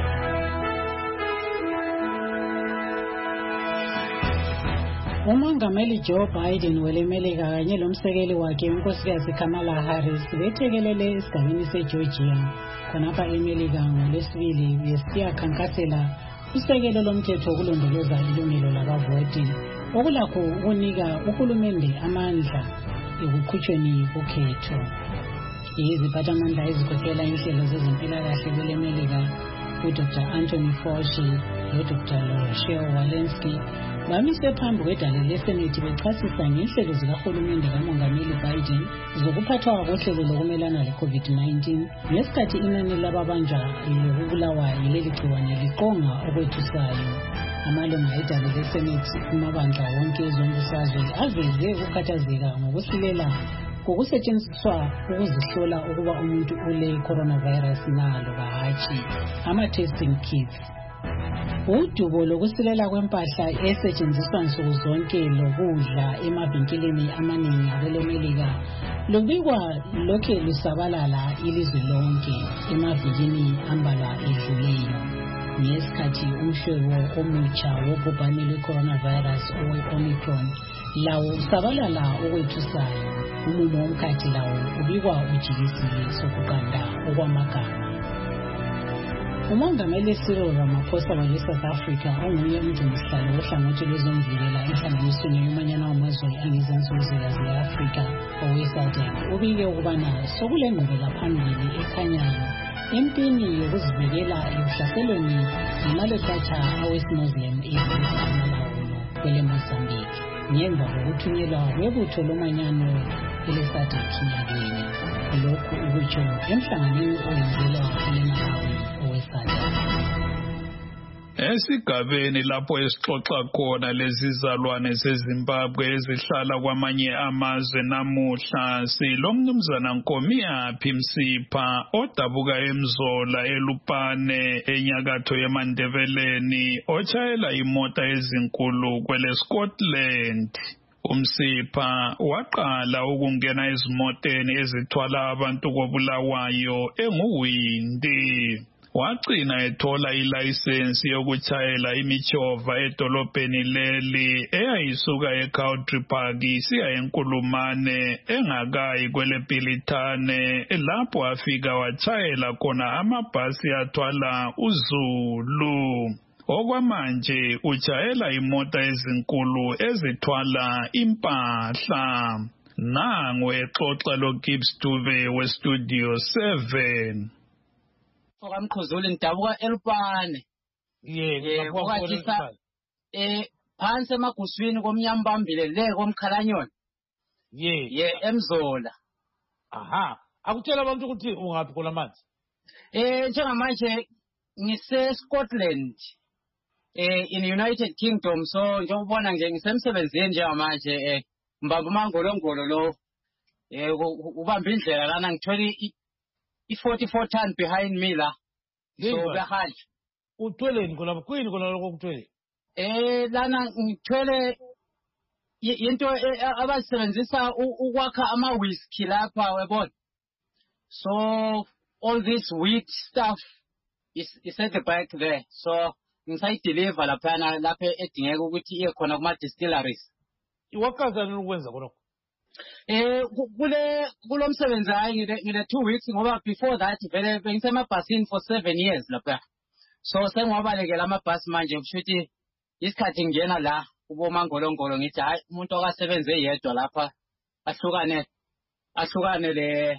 Umongameli Joe Biden welemeleka kanye lomsekeli wakhe unkosikazi Kamala Harris bethekelele esigabeni seGeorgia khonapha eMelika ngolwesibili besiya khankasela usekelo lomthetho wokulondoloza ilungelo labavoti okulakho ukunika uhulumende amandla ekuqhutshweni ukhetho. Iziphathamandla ezikhokhela inhlelo zezempilakahle kwelemelika uDr Anthony Fauci noDr Rochelle Walensky bamise phambi kwedale leSenethi bechasisa ngenhlelo zikahulumende kamongameli Biden zokuphathwa kohlelo lokumelana le-COVID nineteen ngesikhathi inani lababanjwa lokubulawa yileli gciwane liqonga okwethusayo. Amalunga edale leSenethi kumabandla wonke ezombusazwe aveze ukukhathazeka ngokusilela kokusetshenziswa ukuzihlola ukuba umuntu ule coronavirus na loba hatshi ama-testing kits. udubo lokusilela kwempahla esetshenziswa nsuku zonke lokudla emavinkilini amaningi abelemelika lubikwa lokhe lusabalala ilizwe lonke emavikini ambala edluleyo ngesikhathi umhlobo omutsha wobhubhane lwe-coronavirus owe-omicron lawo usabalala okwethusayo. Umumo womkhathi lawo ubikwa ujikisile sokuqanda okwamagama. Umongameli Cyril Ramaphosa wase-South Africa onguye umgcinisihlalo wohlangothi lwezomvikela enhlanganisweni yomanyano wamazwe angezansi kwezwekazi le-Afrika owe-SADC ubike ukubana sokulengqubela phambili ekhanyayo empini yokuzivikela ekuhlaselweni ngamalokhatha awesi-Muslim ezimalawulo kwele Mozambique ngemva kokuthunyelwa kwebutho lomanyano ele-SADC nyakeni. Lokhu ukutsho emhlanganweni owenzelwa kule Malawi owe-SADC. Esigabeni lapho esixoxa khona lezizalwane zeZimbabwe ezihlala kwamanye amazwe namuhla silomnumzana Nkomiyaphi Msipha odabuka eMzola eLupane enyakatho yeMandebeleni otshayela imota ezinkulu kwele Scotland. Umsipha waqala ukungena ezimoteni ezithwala abantu koBulawayo enguWindi. Wagcina ethola ilayisensi yokutshayela imichova edolobheni leli eyayisuka eCountry Park isiya eNkulumane engakayi kwele Pilitane lapho afika watshayela khona amabhasi athwala uZulu. Okwamanje utshayela imota ezinkulu ezithwala impahla. Nangu exoxa loGibbs Dube weStudio seven. Okamqhuzuli ndidabuka eLupane. Yebo, kwathisa eh phansi emaguswini komnyambambile le komkhalanyoni. Ye, ye eMzola. Aha, akutshela abantu ukuthi ungaphi khona manje? Eh njengamanje ngise Scotland. Eh in United Kingdom, so njengobona nje ngisemsebenzini njengamanje eh mbamba mangolongolo lo eh ubamba indlela lana ngithwele i forty-four ton behind me la. So behanje. Uthweleni khona kwini khona lokho kuthwele? Eh lana ngithwele into abasebenzisa ukwakha ama whisky lapha webona. So all this wheat stuff is is at the back there. So ngisay deliver lapha lapha edingeka ukuthi iye khona kuma distilleries. Iwakazana ukwenza khona. Eh kule kulomsebenzi hayi ngile two weeks ngoba before that vele bengisemabhasini for seven years lapha. So sengiwabalekela amabhasi manje kushuthi isikhathi ngiyena la kubo mangolongolo ngithi hayi umuntu okasebenze yedwa lapha ahlukane ahlukane le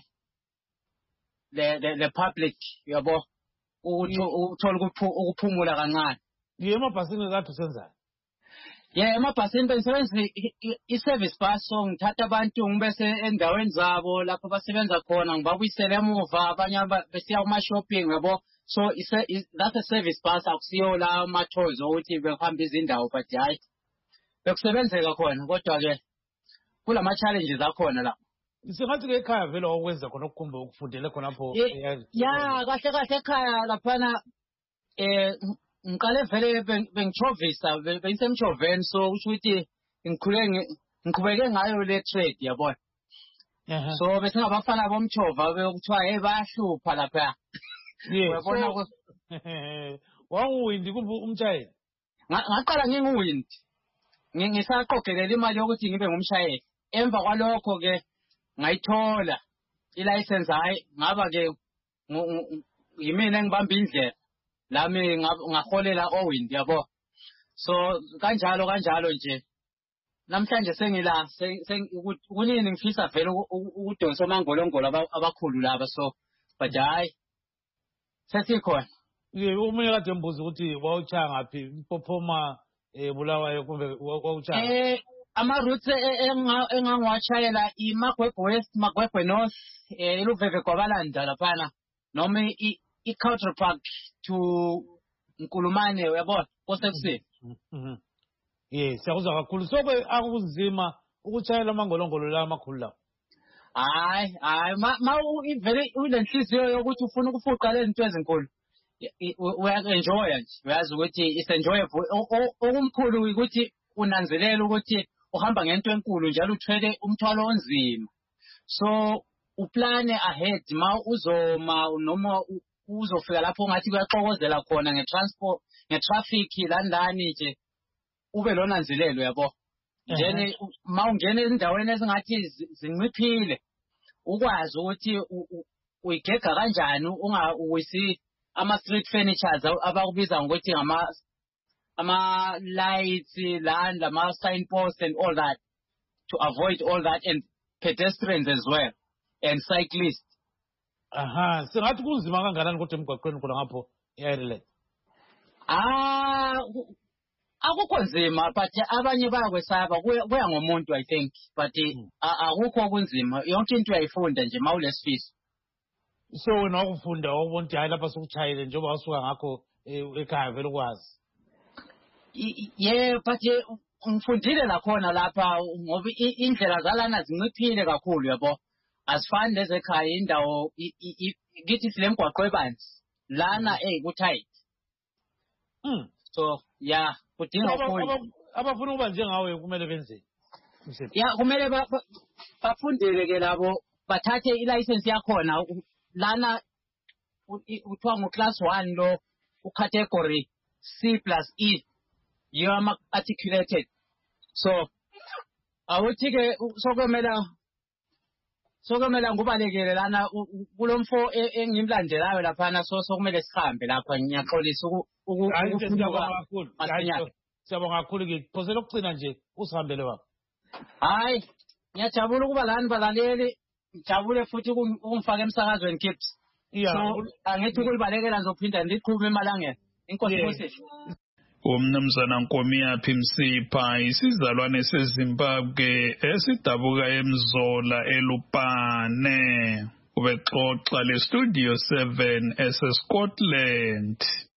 le le public yabo uthola ukuphumula kancane. Yiye emabhasini kathi senzani? Yeah, emabhasini bengisebenzisa i-service bus, so ngithatha abantu ngibese endaweni zabo lapho basebenza khona ngibabuyisele emuva abanye besiya kuma-shopping yabo. So that's a service bus, akusiyo la ama-tolls ukuthi behamba izindawo, but hayi bekusebenzeka khona kodwa-ke kulama-challenges akhona la. Singathi-ke ekhaya vele okwenza khona okukhumbe ukufundele khonapho. Ya kahle kahle ekhaya laphana eh ngiqale vele bengichovisa bengisemchoveni, so usho ukuthi ngikhule ngiqhubeke ngayo le trade yabona. So bese ngabafana bomchova bekuthiwa hey bayahlupha lapha. Uyabona wawuwindi kumbe umshayeli? Ngaqala nginguwindi ngisaqogelela imali yokuthi ngibe ngumshayeli. Emva kwalokho ke ngayithola ilicense, hayi ngaba ke yimina engibamba indlela lami ngaholela owindi yabo. So kanjalo kanjalo nje namhlanje sengila kunini ngifisa vele ukudonsa amangolongolo abakhulu laba, so but hayi sesikhona. Ye umunye kade mbuza ukuthi wawuchaya ngaphi Mpophoma eBulawayo kumbe wawuchaya? Eh ama routes engangiwachayela iMagwegwe West, Magwegwe North, eh iLuveve kwabalanda laphana noma i-Country Park to Nkulumane uyabona kosekuseni. Mhm. Yeah, siyakuzwa kakhulu. So ke akunzima ukuchayela amangolongolo la amakhulu la. Hayi, hayi ma ivele ulenhliziyo yokuthi ufuna ukufuqa lezi zinto ezinkulu. uya-enjoya nje uyazi ukuthi it's enjoyable. Okumkhulu ukuthi unanzelela ukuthi uhamba ngento enkulu njalo uthwele umthwalo onzima, so uplane ahead ma uzoma noma uzofika lapho ngathi kuyaxokozela khona ngetransport ngetraffic landani nje ube lonanzelelo yabo. Njene ma ungena endaweni ezingathi zinciphile ukwazi ukuthi uyigega kanjani ungawisi ama street furnitures abakubiza ngokuthi ngama ama lights land ama signposts and all that, to avoid all that, and pedestrians as well and cyclists. Aha, singathi kunzima kangakanani kodwa emgwaqweni kula ngapho e-Ireland? Ah, akukho nzima, but abanye bayakwesaba, kuya ngomuntu I think, but akukho kunzima, yonke into uyayifunda nje mawulesifiso. So wena wakufunda wakubona ukuthi hayi lapha sokutshayile njengoba wasuka ngakho ekhaya vele ukwazi? Yeah, but ngifundile lakhona lapha ngoba indlela zalana zinciphile kakhulu yabo. Asifani lezekhaya indawo ngithi silemgwaqo ebanzi lana eh kuthight. Mm. So yeah, kudinga ukufunda. Abafuna ukuba njengawe kumele benzeni? Yeah, kumele bafundele ke labo bathathe ilicense yakhona lana uthiwa ngo class one lo ucategory C plus E. You are articulated. So awuthi ke sokomela sokomela ngubalekele lana kulomfo engimlandelayo lapha na so sokumele sihambe lapha ngiyaxolisa ukufunda kakhulu. Siyabonga kakhulu ke phose lokugcina nje usihambele baba. Hayi ngiyajabula ukuba lani balaleli, ngijabule futhi ukungifaka emsakazweni Kips. So angithi ukulibalekela ngizophinda ndiqhube emalangeni. Inkosi Moses. Umnumzana Nkomiyaphi Msipha, isizalwane seZimbabwe esidabuka eMzola eLupane, ubexoxa le Studio seven eseScotland.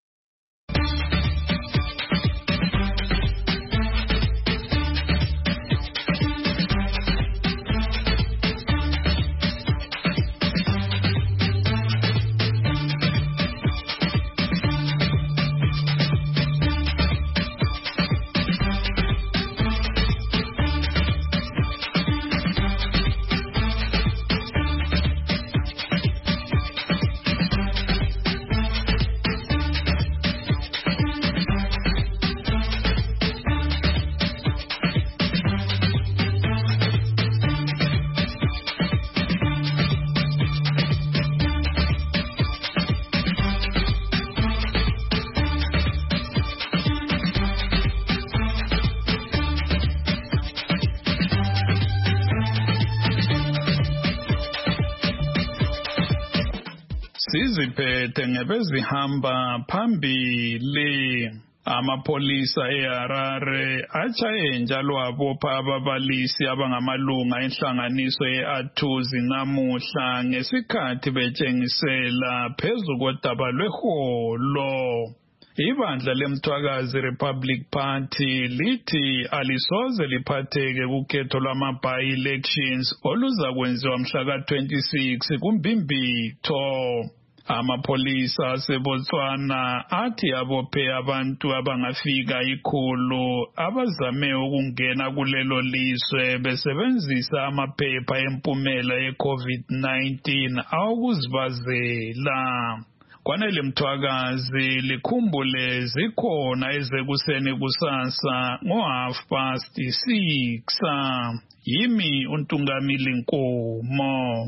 Siziphethe ngebezihamba phambili. Amapolisa eHarare atshaye njalo abopha ababalisi abangamalunga enhlanganiso ye-Athuzi namuhla ngesikhathi betshengisela phezu kodaba lweholo. Ibandla lemthwakazi Republic Party lithi alisoze liphatheke kukhetho lwama-by-elections oluzakwenziwa mhla ka twenty-six kuMbimbitho. Amapolisa aseBotswana athi abophe abantu abangafika ikhulu abazame ukungena kulelo lizwe besebenzisa amaphepha empumela ye-COVID nineteen awokuzibazela. Kwanele mthwakazi likhumbule zikhona ezekuseni kusasa ngo half past six. Yimi uNtungamili Nkomo.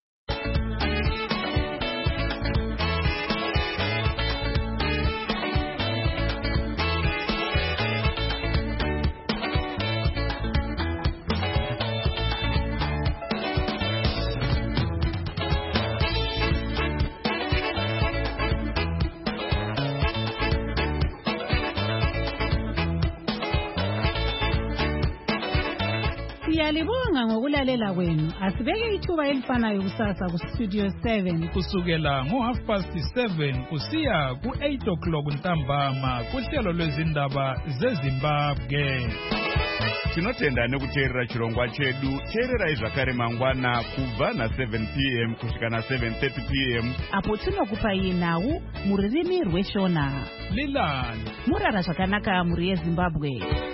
Siyalibonga ngokulalela kwenu. Asibeke ithuba elifanayo kusasa ku Studio seven kusukela ngo half past seven kusiya ku eight o'clock ntambama kuhlelo lwezindaba zeZimbabwe. tinotenda nekuteerera chirongwa chedu. Teererai zvakare mangwana kubva na-seven p m kusvika na-seven thirty p m apo tinokupai nhau mururimi rweshona. Lilani murara zvakanaka mhuri yeZimbabwe.